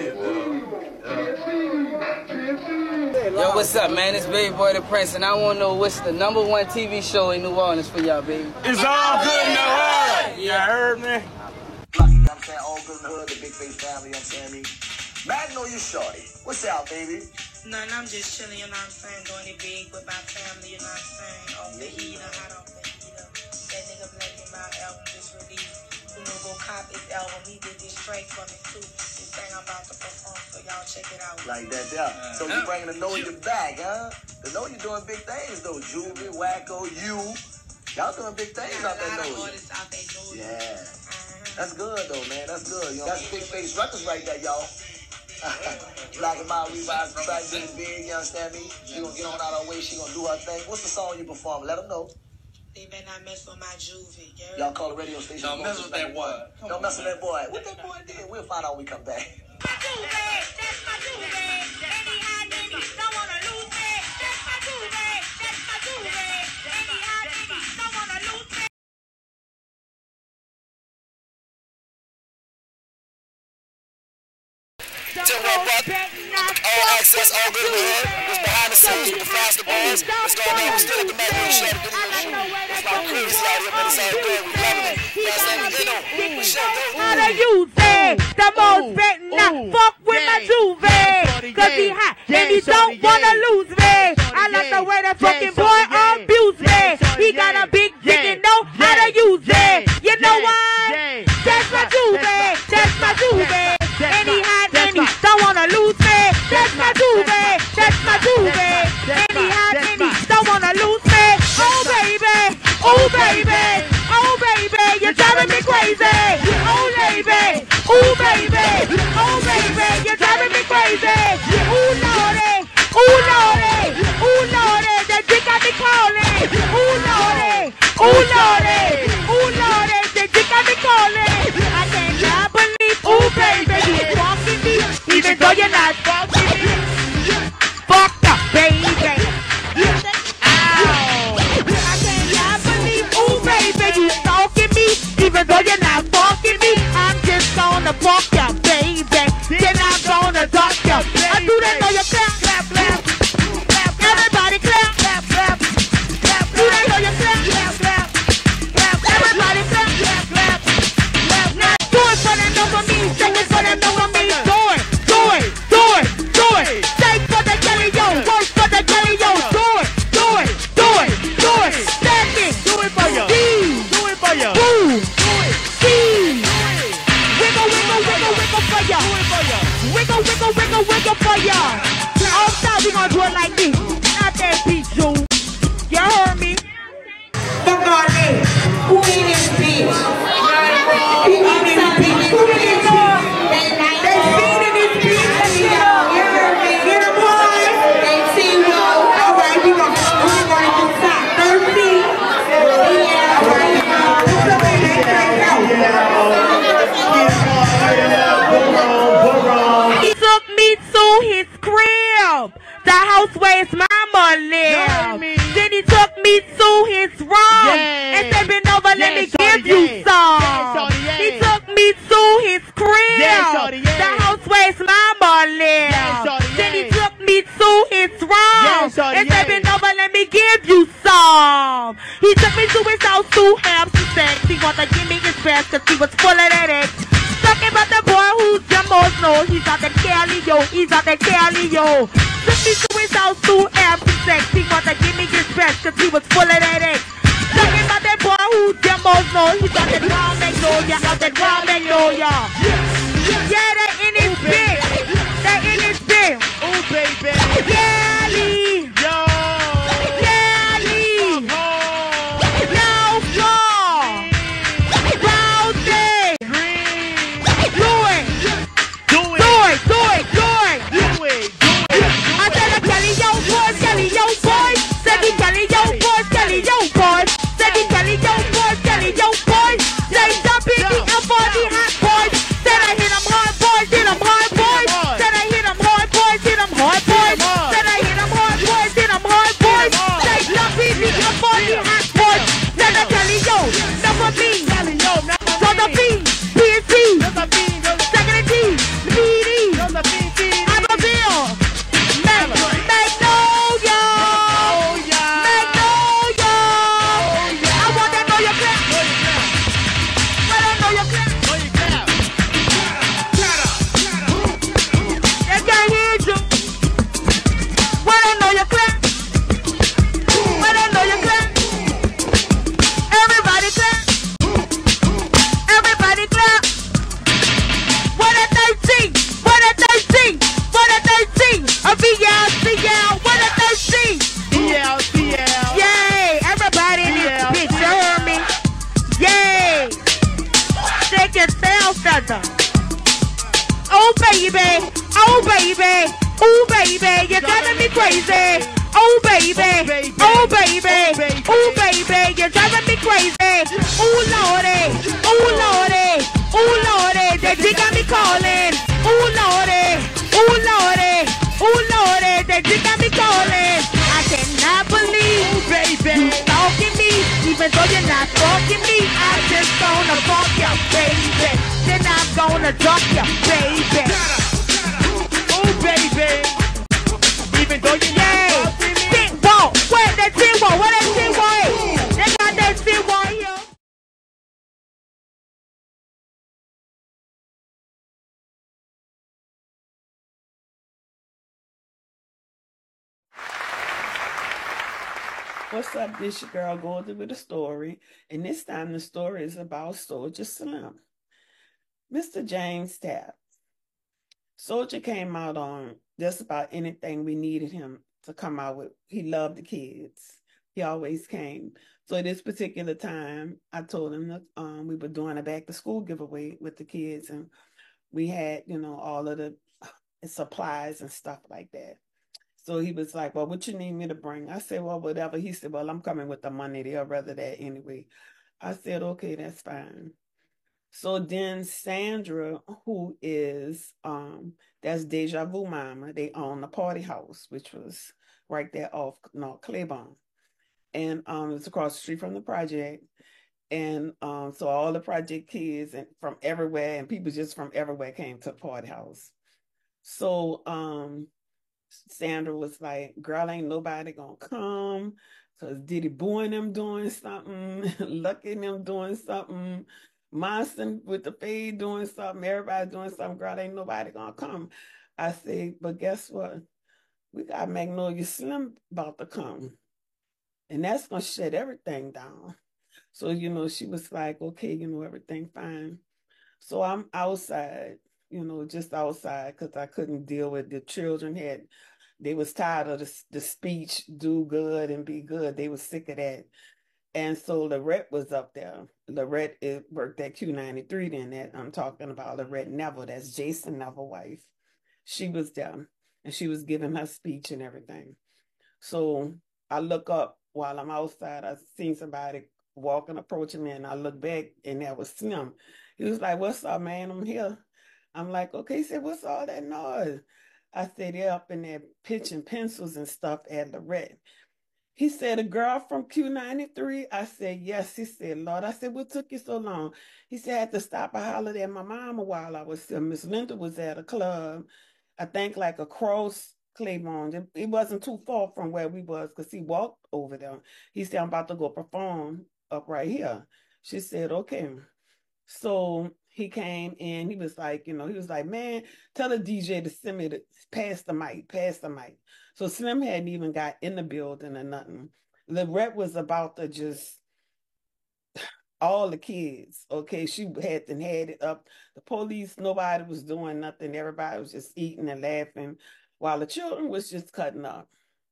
Yo, what's up, man? It's Baby Boy the Prince, and I want to know what's the number one T V show in New Orleans for y'all, baby. It's All Good in the Hood. You heard me? You know what I'm saying? All Good in the Hood, the Big Face family, you know what I'm saying? Me. Mag know you shorty. What's up, baby? Nothing, I'm just chilling, you know what I'm saying? Doing it big with my family, you know what I'm saying? Off the heater, hot off the heater. That nigga Black in my album just released. You know, go cop his album. He did this track for me, too. This thing I'm about to perform, so y'all check it out. Like that, yeah. Uh, so you bringing the know you back, huh? The know you doing big things, though. Juvie, Wacko, you. Y'all doing big things out there, know you. Yeah. That's good, though, man. That's good. You know, that's Big Face Records right there, y'all. Black and Mild Revives, back to the big, you understand me? She gonna get on out her way, she gonna do her thing. What's the song you perform? Let them know. They better not mess with my Juvie, girl. Y'all call the radio station. Don't mess with that boy. Don't mess with that boy. What that boy did? We'll find out when we come back. My Juvie, that's my Juvie. Any high baby, don't wanna lose me. That's my Juvie, that's my Juvie. Any high baby, don't wanna lose me. All access, all good in the hood. It's behind the scenes with the faster boys. What's going on? We're still at the Magnolia Show. It's my crews out here, but it's all good. We loving it. You know what I'm saying? We show How do you say the most better not fuck with my Juvie? Cause he hot and he don't wanna lose me. I like the way that fucking boy abuse me. He got a big dick and know how to use it. You know why? That's my Juvie. That's my Juvie. And he hot and he don't wanna lose me. That's my Juvie. That's my Juvie. And he hot and he don't wanna lose me. Oh baby, oh baby, oh baby, you're driving me crazy. Oh baby, oh baby, oh baby, you're driving me crazy. Ooh lordy, ooh lordy, ooh lordy, that dick got me caught. a wiggle for y'all. All style, we gonna do it like this. Not that beat, Joe. You heard me? Fuck all that. Who in this bitch? Who in this bitch? Who in this bitch? They seen in this bitch. You heard me? Get them boys. They see what? All right, we gonna we gonna do top thirteen. Yeah, all right. He took me to his crib, the house where his mama lived. Then he took me to his room and said, "Bend over, let me give you some." He took me to his crib, the house where his mama lived. Then he took me to his room and said, "Bend over, let me give you some." He took me to his house to have some sex. He wanted to give me his best because he was full of that X. Talking about the boy who Jumbo's know. He's out there Cali, yo. He's out there Cali, yo. Took me to his house to have some sex. He wanted to give me his best because he was full of that X. Talking about that boy who Jumbo's know. He's out there Wild Magnolia, out there Wild Magnolia. Yeah, they're in his bed. They're in his bed. Oh, baby. Cali. Yo. Cali. Yo, floor. Rousey. Do it. Do it. Do it. Do it. Do it. Do it. I said, Kelly, yo, boys, Kelly, yo, boys. Said he Kelly, yo, boys, Kelly, yo, boys. Said he Kelly, yo, boys, Kelly, yo, boys. Say jump in the F for the hot boys. Said I hit him hard, boys, hit him hard, boys. Said I hit him hard, boys, hit him hard, boys. Said I hit him hard, boys, hit him hard, boys. Say jump in the F for the hot boys. Said I Kelly, yo, number B. So the B, P S P, second G, P D, Abbeville, Magnolia, Magnolia. I want that know your clap. I don't know your clap. They can't hear you. Why don't know your clap? Why don't know your clap? Everybody clap. Everybody clap. What a thirteen. What a thirteen. What a thirteen. A V L, C L. What a thirteen. C L, C L. Yay. Everybody in this bitch. You heard me? Yay. Shake your tail feather. Oh, baby. Oh, baby. Oh, baby. You're driving me crazy. Oh, baby. Oh, baby. Oh, baby. You're driving me crazy. Oh, lordy. Oh, lordy. Oh, lordy. They think got me calling. Oh, lordy. Oh, lordy. Oh, lordy. They think got me calling. I cannot believe you stalking me. Even though you're not stalking me, I'm just gonna fuck you, baby. Then I'm gonna drop you, baby. Oh, baby. Even though you're not stalking me. Big ball. Where that tin wall? Where that tin wall is? They got that tin wall here. What's up, this your girl Golden with a story, and this time the story is about Soldier Slim. Mister James Tapp. Soldier came out on just about anything we needed him to come out with. He loved the kids. He always came. So this particular time, I told him that um, we were doing a back to school giveaway with the kids, and we had, you know, all of the supplies and stuff like that. So he was like, well, what you need me to bring? I said, well, whatever. He said, well, I'm coming with the money. They'll rather that anyway. I said, okay, that's fine. So then Sandra, who is, um, that's Deja Vu Mama, they own the party house, which was right there off North Claiborne. And um, it's across the street from the project. And um, so all the project kids and from everywhere and people just from everywhere came to the party house. So um, Sandra was like, girl, ain't nobody gonna come because Diddy Boo and them doing something, Lucky and them doing something, Monson with the fade doing something, everybody doing something, girl, ain't nobody gonna come. I said, but guess what? We got Magnolia Slim about to come. And that's gonna shut everything down. So, you know, she was like, okay, you know, everything fine. So I'm outside you know, just outside because I couldn't deal with the children had, they was tired of the, the speech, do good and be good. They was sick of that. And so Lorette was up there. Lorette is, worked at Q ninety-three then that I'm talking about, Lorette Neville. That's Jason Neville's wife. She was there and she was giving her speech and everything. So I look up while I'm outside. I seen somebody walking, approaching me, and I look back and that was Slim. He was like, "What's up, man? I'm here." I'm like, "Okay." He said, "What's all that noise?" I said, "They're up in there pitching pencils and stuff at Lorette." He said, "A girl from Q ninety-three?" I said, "Yes." He said, "Lord." I said, "What took you so long?" He said, "I had to stop and holler at my mama while I was there. Miss Linda was at a club, I think like across Claiborne. It, it wasn't too far from where we was because he walked over there. He said, I'm about to go perform up right here." She said, "Okay." So he came in, he was like, you know, he was like, "Man, tell the D J to send me the, pass the mic, pass the mic." So Slim hadn't even got in the building or nothing. Lorette was about to just, all the kids, okay, she had and had it up. The police, nobody was doing nothing. Everybody was just eating and laughing while the children was just cutting up.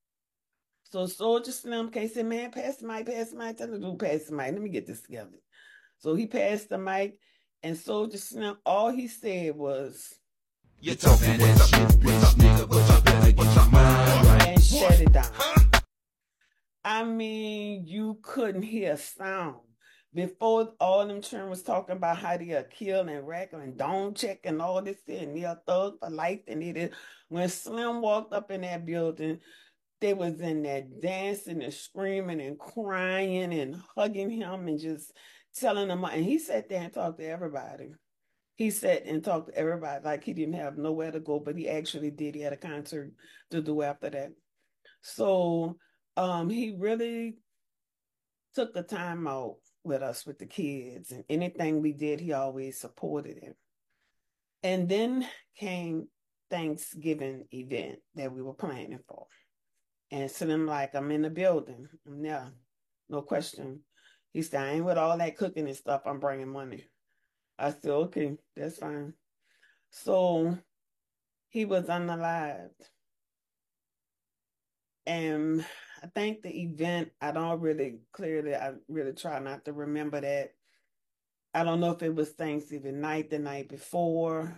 So Soldier Slim came and said, "Man, pass the mic, pass the mic, tell the dude pass the mic. Let me get this together." So he passed the mic, and Soldier Slim, all he said was, "You talking that shit, bitch, nigga, but you better get your mind right." And shut it down. I mean, you couldn't hear a sound. Before, all them children was talking about how they are killing and wrecking and don't check and all this shit, and they're a thug for life. And it is. When Slim walked up in that building, they was in there dancing and screaming and crying and hugging him and just telling him. And he sat there and talked to everybody. He sat and talked to everybody like he didn't have nowhere to go, but he actually did. He had a concert to do after that. So um, he really took the time out with us, with the kids, and anything we did, he always supported it. And then came Thanksgiving event that we were planning for. And so I'm like, "I'm in the building. I'm there. No question." He said, "I ain't with all that cooking and stuff. I'm bringing money." I said, "Okay, that's fine." So he was unalived. And I think the event, I don't really clearly, I really try not to remember that. I don't know if it was Thanksgiving night, the night before,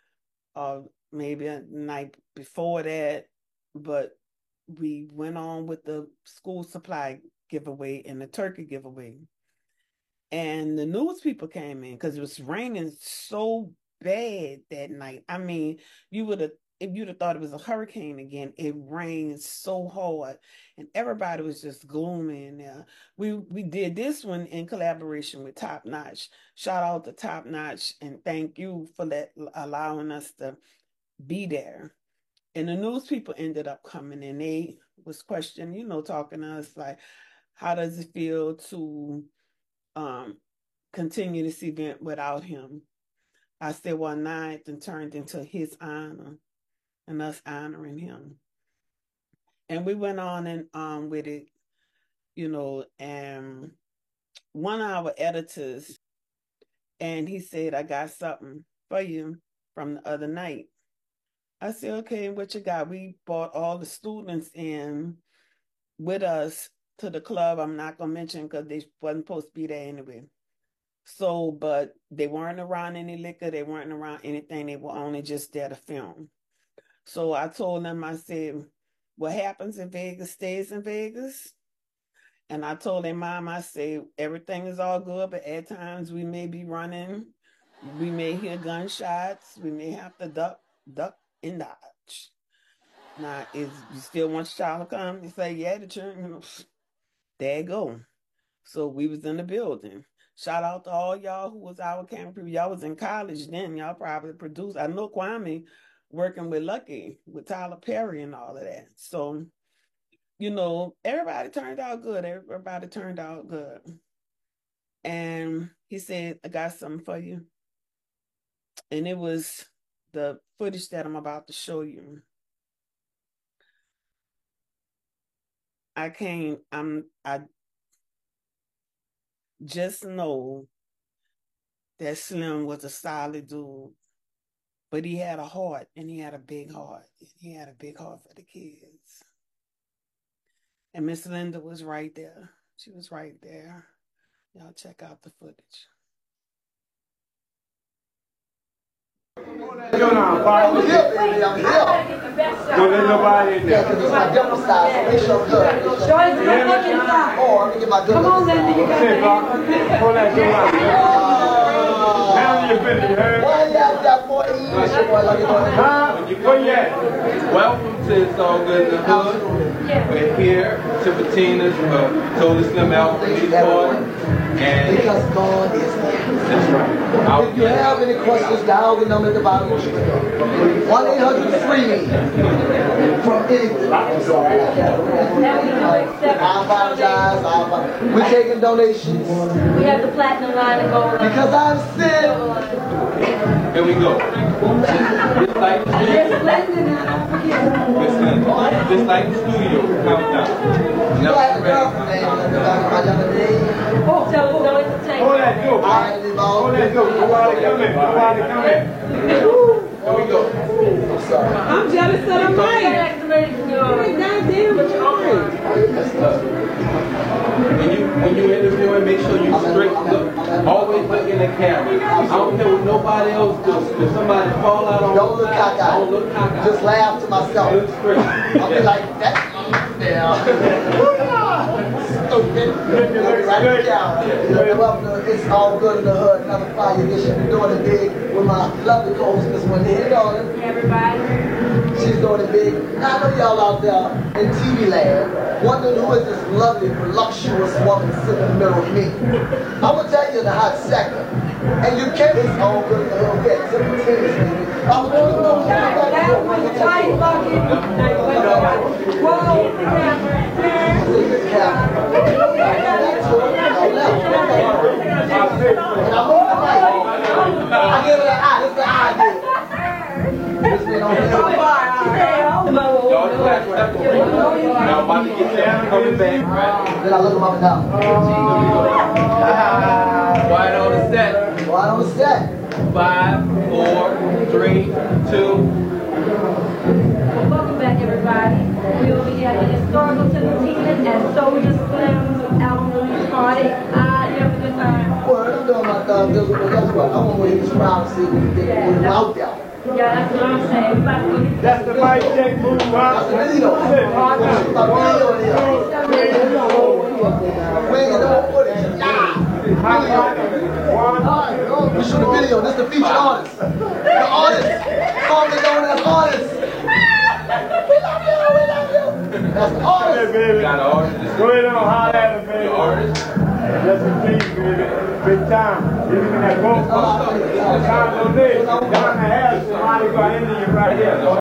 or maybe a night before that, but we went on with the school supply giveaway and the turkey giveaway. And the news people came in because it was raining so bad that night. I mean, you would have, if you'd have thought it was a hurricane again, it rained so hard and everybody was just gloomy in there. We we did this one in collaboration with Top Notch. Shout out to Top Notch and thank you for that, allowing us to be there. And the news people ended up coming and they was questioning, you know, talking to us like, how does it feel to um, continue this event without him? I said, well, now it turned into his honor and us honoring him. And we went on and um with it, you know, and one of our editors, and he said, "I got something for you from the other night." I said, "Okay, what you got?" We brought all the students in with us to the club. I'm not going to mention because they wasn't supposed to be there anyway. So, but they weren't around any liquor. They weren't around anything. They were only just there to film. So I told them, I said, what happens in Vegas stays in Vegas. And I told their mom, I said, everything is all good, but at times we may be running. We may hear gunshots. We may have to duck, duck and dodge. Now, if you still want your child to come, you say, yeah, the children, you know, there you go. So we was in the building. Shout out to all y'all who was our camera people. Y'all was in college then. Y'all probably produced. I know Kwame working with Lucky, with Tyler Perry and all of that. So, you know, everybody turned out good. Everybody turned out good. And he said, I got something for you. And it was the footage that I'm about to show you. I can't, I'm, I just know that Slim was a solid dude. But he had a heart, and he had a big heart. He had a big heart for the kids. And Miss Linda was right there. She was right there. Y'all check out the footage. Yo, now, I'm here, baby. I'm here. Don't let nobody in there. Yeah, because it's my double size, so make sure I'm good. Show us your fucking side. Oh, I'm going to get my good. Come on, Linda. You got it. Hold that shit out. Now you're finished, you heard? Why you have that boy? Huh? Where you at? Welcome to It's All Good in the Hood. We're here, Tipitina's, uh, Totally Slim out for each part. And because God is there. That's right. If you have any questions, dial the number at the bottom of the screen. one eight hundred free me from anything. I apologize. I apologize. We're taking donations. We have the platinum line to go. Because I'm sick. Here we go. Just like the studio. Just like the studio. Countdown. Never Oh, tell them no entertainment. Hold that go. Hold that go. Nobody come in. Nobody come in. Here we go. I'm sorry. I'm jealous of the mic. Goddamn, but you're When you when you interviewing, make sure you straight look. Always look in the camera. I don't care what nobody else does. If somebody fall out on don't look cockeyed. Don't look cockeyed. Just laugh to myself. Look straight. I'll be like that. Yeah. Stupid. Right down. Welcome to It's All Good in the Hood. Another fire edition. We're doing it big with my lovely co-host, Miss Wendy. Hey, darling. Everybody. She's doing it big. Now, I know y'all out there in T V land wondering who is this lovely, voluptuous woman sitting in the middle of me. I'm going to tell you in a hot second. And you can't It's All Good in the Hood. Get Tipitina's, baby. I'm going to know that was a tight bucket. Whoa. I give it an eye. This is the eye, dude. This man on here. Y'all clap that for me. Now I'm about to get down, coming back, right? Then I look him up and down. Quiet on the set. Quiet on the set. Five, four, three, two. Welcome back, everybody. We will be at the Historical Tipitinas and Soldier Slim's album release party. Ah, you have a good time. Well, I'm doing my thumb. Guess what? I want to hear this crowd and see what we did when we were out there. Yeah, that's what I'm saying. We about to go. That's the mic check move, huh? That's the video. That's my video in here. We ain't got no footage. Nah. We shoot a video. This is the featured artist. The artist. Formerly known as artist. We love you. We love you. That's the artist. Hey, baby. Got an artist. Go ahead and holler at him, baby. The artist. That's the thing, baby. Big time. You're looking at both of them. The time of this. Y'all gonna have somebody go into you right here.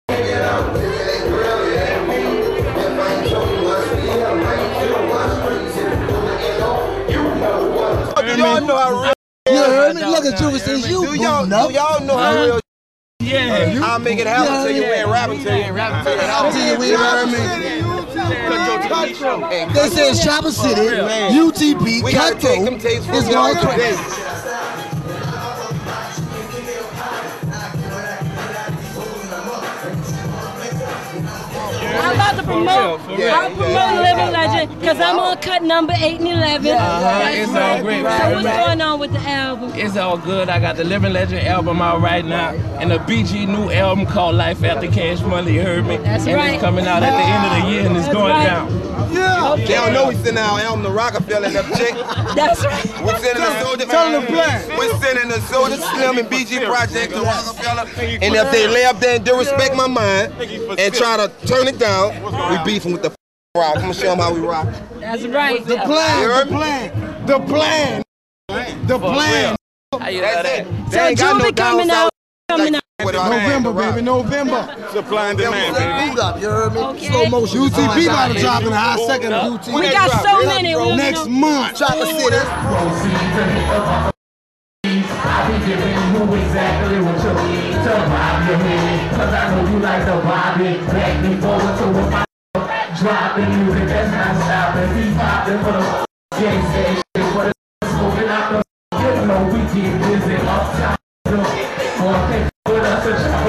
Do y'all know how real? You heard me? Look at you since you. Do y'all know? Y'all know how real? Yeah. I'll make it happen till you ain't rapping till you ain't rapping till you ain't rapping. You heard me? They said Chopper City, U T P, Cutthroat is going crazy. I'm about to promote. I'm promoting Living Legend because I'm on cut number eight and eleven. Uh-huh. It's all great. So what's going on with the album? It's all good. I got the Living Legend album out right now, and a B G new album called Life After Cash Money. You heard me? That's and right. It's coming out at the end of the year, and it's That's going right. down. Yeah. Okay. They don't know we sending our album to Rockefeller and that chick. That's right. We're sending the Soldier. Tell them the plan. We're sending the Soldier Slim and B G Project to Rockefeller. And if they lay up there and disrespect my mind and try to turn it down, we beefing with the rock. I'm gonna show them how we rock. That's right. The plan. The plan. The plan. The plan. How you know that? So Juvie coming out. Coming out. November, baby, November. Supply and demand, baby. Boot up, you heard me? Okay. Slow motion. U T P about to drop in a high second. U T P. We got so many. We Next know. month. Chopper City. I be giving you exactly what you need to vibe your head. Cause I know you like to vibe it. Back me forward to what my dropping music that's not stopping. Be popping for the gangsta shit. For the smoking out the you know we get busy up top. Or take with us a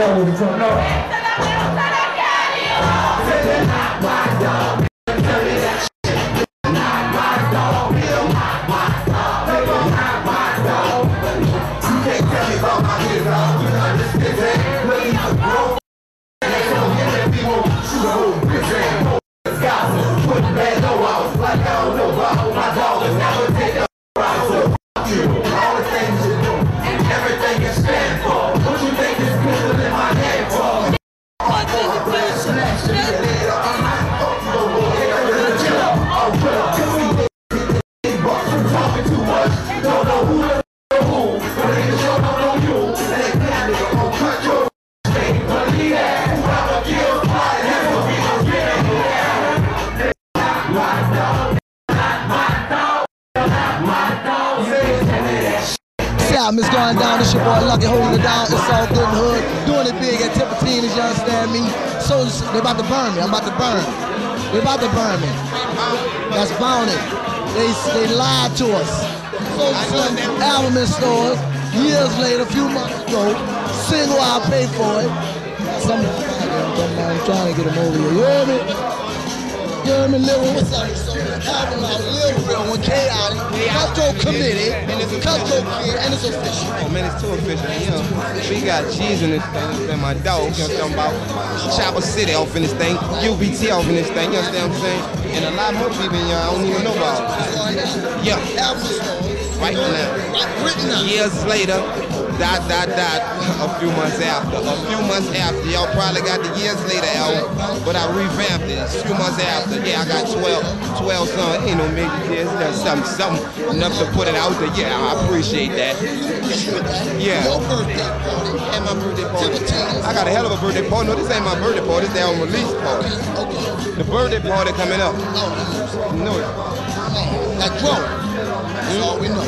It's going down. This your boy Lucky holding it down. It's all good in the hood. Doing it big at Tippertine, as you understand me. So they about to burn me. I'm about to burn. They about to burn me. That's bounded. They they lied to us. So some album in stores. Years later, a few months ago, single I paid for it. Some I'm trying to get them over here. You hear me? You hear me, Lil? What's up? So the album out, Lil Real, with K out, Cutthroat Committee, Cutthroat Kid, and it's official. Oh man, it's too official. You know, we got cheese in this thing. It's been my dog. You know what I'm talking about? Chopper City off in this thing. U B T off in this thing. You understand what I'm saying? And a lot more people in y'all don't even know about. Yeah. Right now. Years later, dot, dot, dot, a few months after. A few months after. Y'all probably got the years later album, but I revamped it. A few months after. Yeah, I got twelve, twelve songs. Ain't no major kids. There's something, something, enough to put it out there. Yeah, I appreciate that. Yeah. And my birthday party. I got a hell of a birthday party. No, this ain't my birthday party. This is the album release party. The birthday party coming up. You know it. Like Crow. That's all we know.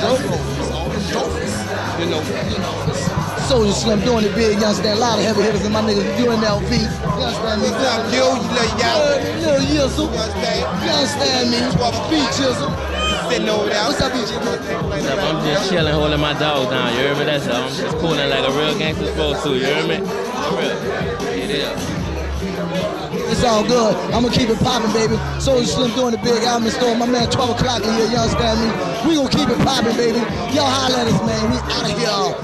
You know. Soulja Slim doing it big, you understand? A lot of heavy hitters and my niggas U N L V. You understand me? What's up, Gil? You little y'all. Little Yizzle. You understand me? B Chisel. Sitting over there. What's up, B Chisel? I'm just chilling, holding my dog down, you hear me? That's all. I'm just cooling like a real gangster supposed to, you hear me? For real. It is. It's all good. I'm gonna keep it popping, baby. Soulja Slim doing the big album in store. My man, twelve o'clock in here, you understand me? We gonna keep it popping, baby. Y'all holler at us, man. We out of here.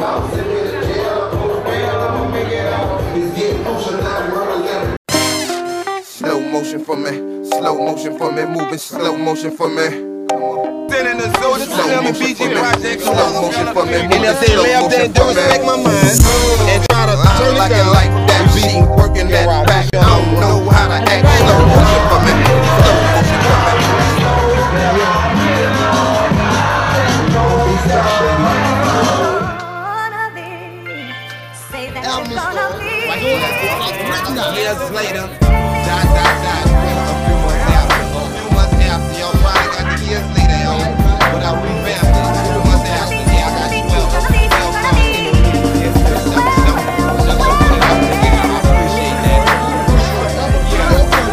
Slow motion for me, slow motion for me, moving slow motion for me. Sending the Soulja Slim and B G project, slow motion for me, and if they lay up there and do respect my mind and try to turn it down, like that, she working that back. I don't know how to act. Slow motion for me, slow motion for me. Years later, dot, dot, dot, a few months after, a few months after, y'all probably got the years later, y'all, but I revamped it, a few months after, yeah, I got twelve, twelve songs in it, it's just something, something, something to put it out there, yeah, I appreciate that, yeah,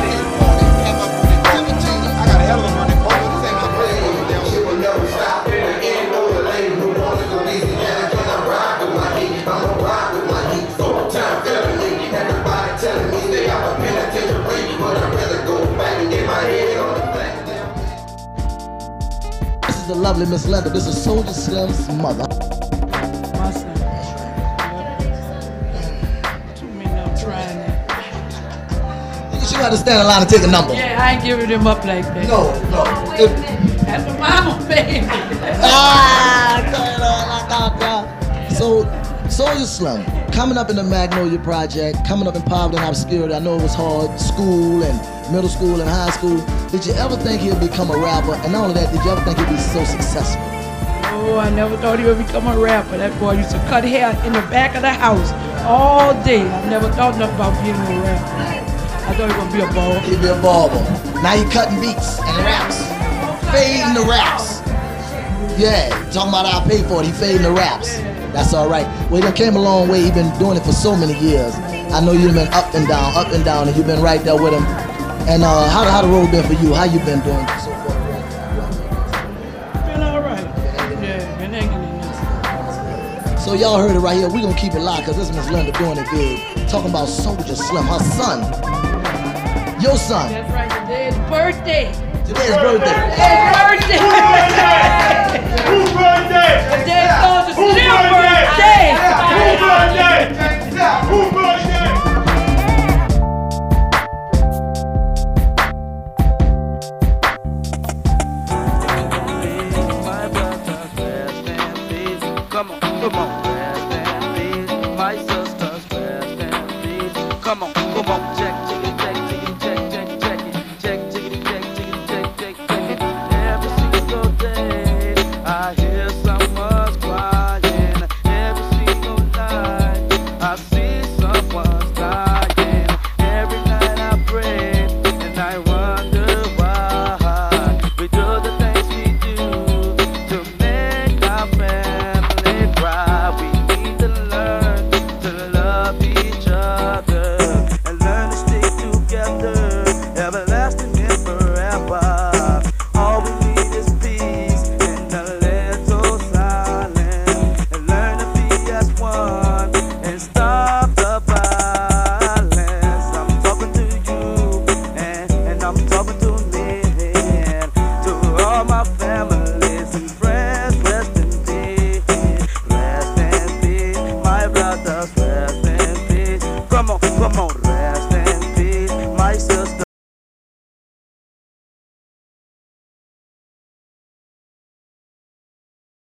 I got a hell of a birthday party, this ain't my birthday party, y'all. She will never stop, ain't no delay, no more to go easy, and again, I'm rocking with my heat, I'm gonna rock with my heat, so time feeling me, everybody telling me, stay out of penitentiary, but I'd rather go back and get my head on the back. This is the lovely Miss Linda. This is Soulja Slim's mother. My son. Too many of them trying that. You should understand a line and take a number. Yeah, I ain't giving them up like that. No, no. That's the mama, baby. Ah, so, Soulja Slim, coming up in the Magnolia Project, coming up in poverty and obscurity. I know it was hard, school and middle school and high school. Did you ever think he'd become a rapper? And not only that, did you ever think he'd be so successful? Oh, I never thought he would become a rapper. That boy used to cut hair in the back of the house all day. I never thought nothing about being a rapper. I thought he was going to be a barber. He'd be a barber. Now he cutting beats and raps. Fading the raps. Yeah, talking about I paid for it, he fading the raps. That's all right. Well, he done came a long way. He's been doing it for so many years. I know you've been up and down, up and down, and you've been right there with him. And uh, how, how the road been for you? How you been doing so far? Been all right. Yeah, been hanging in there. So So y'all heard it right here. We gonna keep it live because this Miss Linda doing it big. Talking about Soldier Slim, her son. Your son. That's right, today's birthday. Today's birthday. Today's birthday. Whose birthday? Today's Soldier Slim birthday. Whose birthday? Whose birthday? Come on, come on, rest and peace. My sisters, rest and peace. Come on, come on, check, check it, check, check it, check, check, check it, check, check it, check, check it, check, check, check it. Every single day, I hear someone's crying. Every single night, I see someone's dying. Every night I pray, and I wonder why we do the things we do to make our family cry. We need to learn to love each other and learn to stick together, everlasting and forever. All we need is peace and a little silence, and learn to be as one and stop the violence. I'm talking to you and, and I'm talking to me, and to all my families and friends. Rest in peace, rest in peace, my brothers. Rest in peace. Come on, come on, rest in peace, my sister.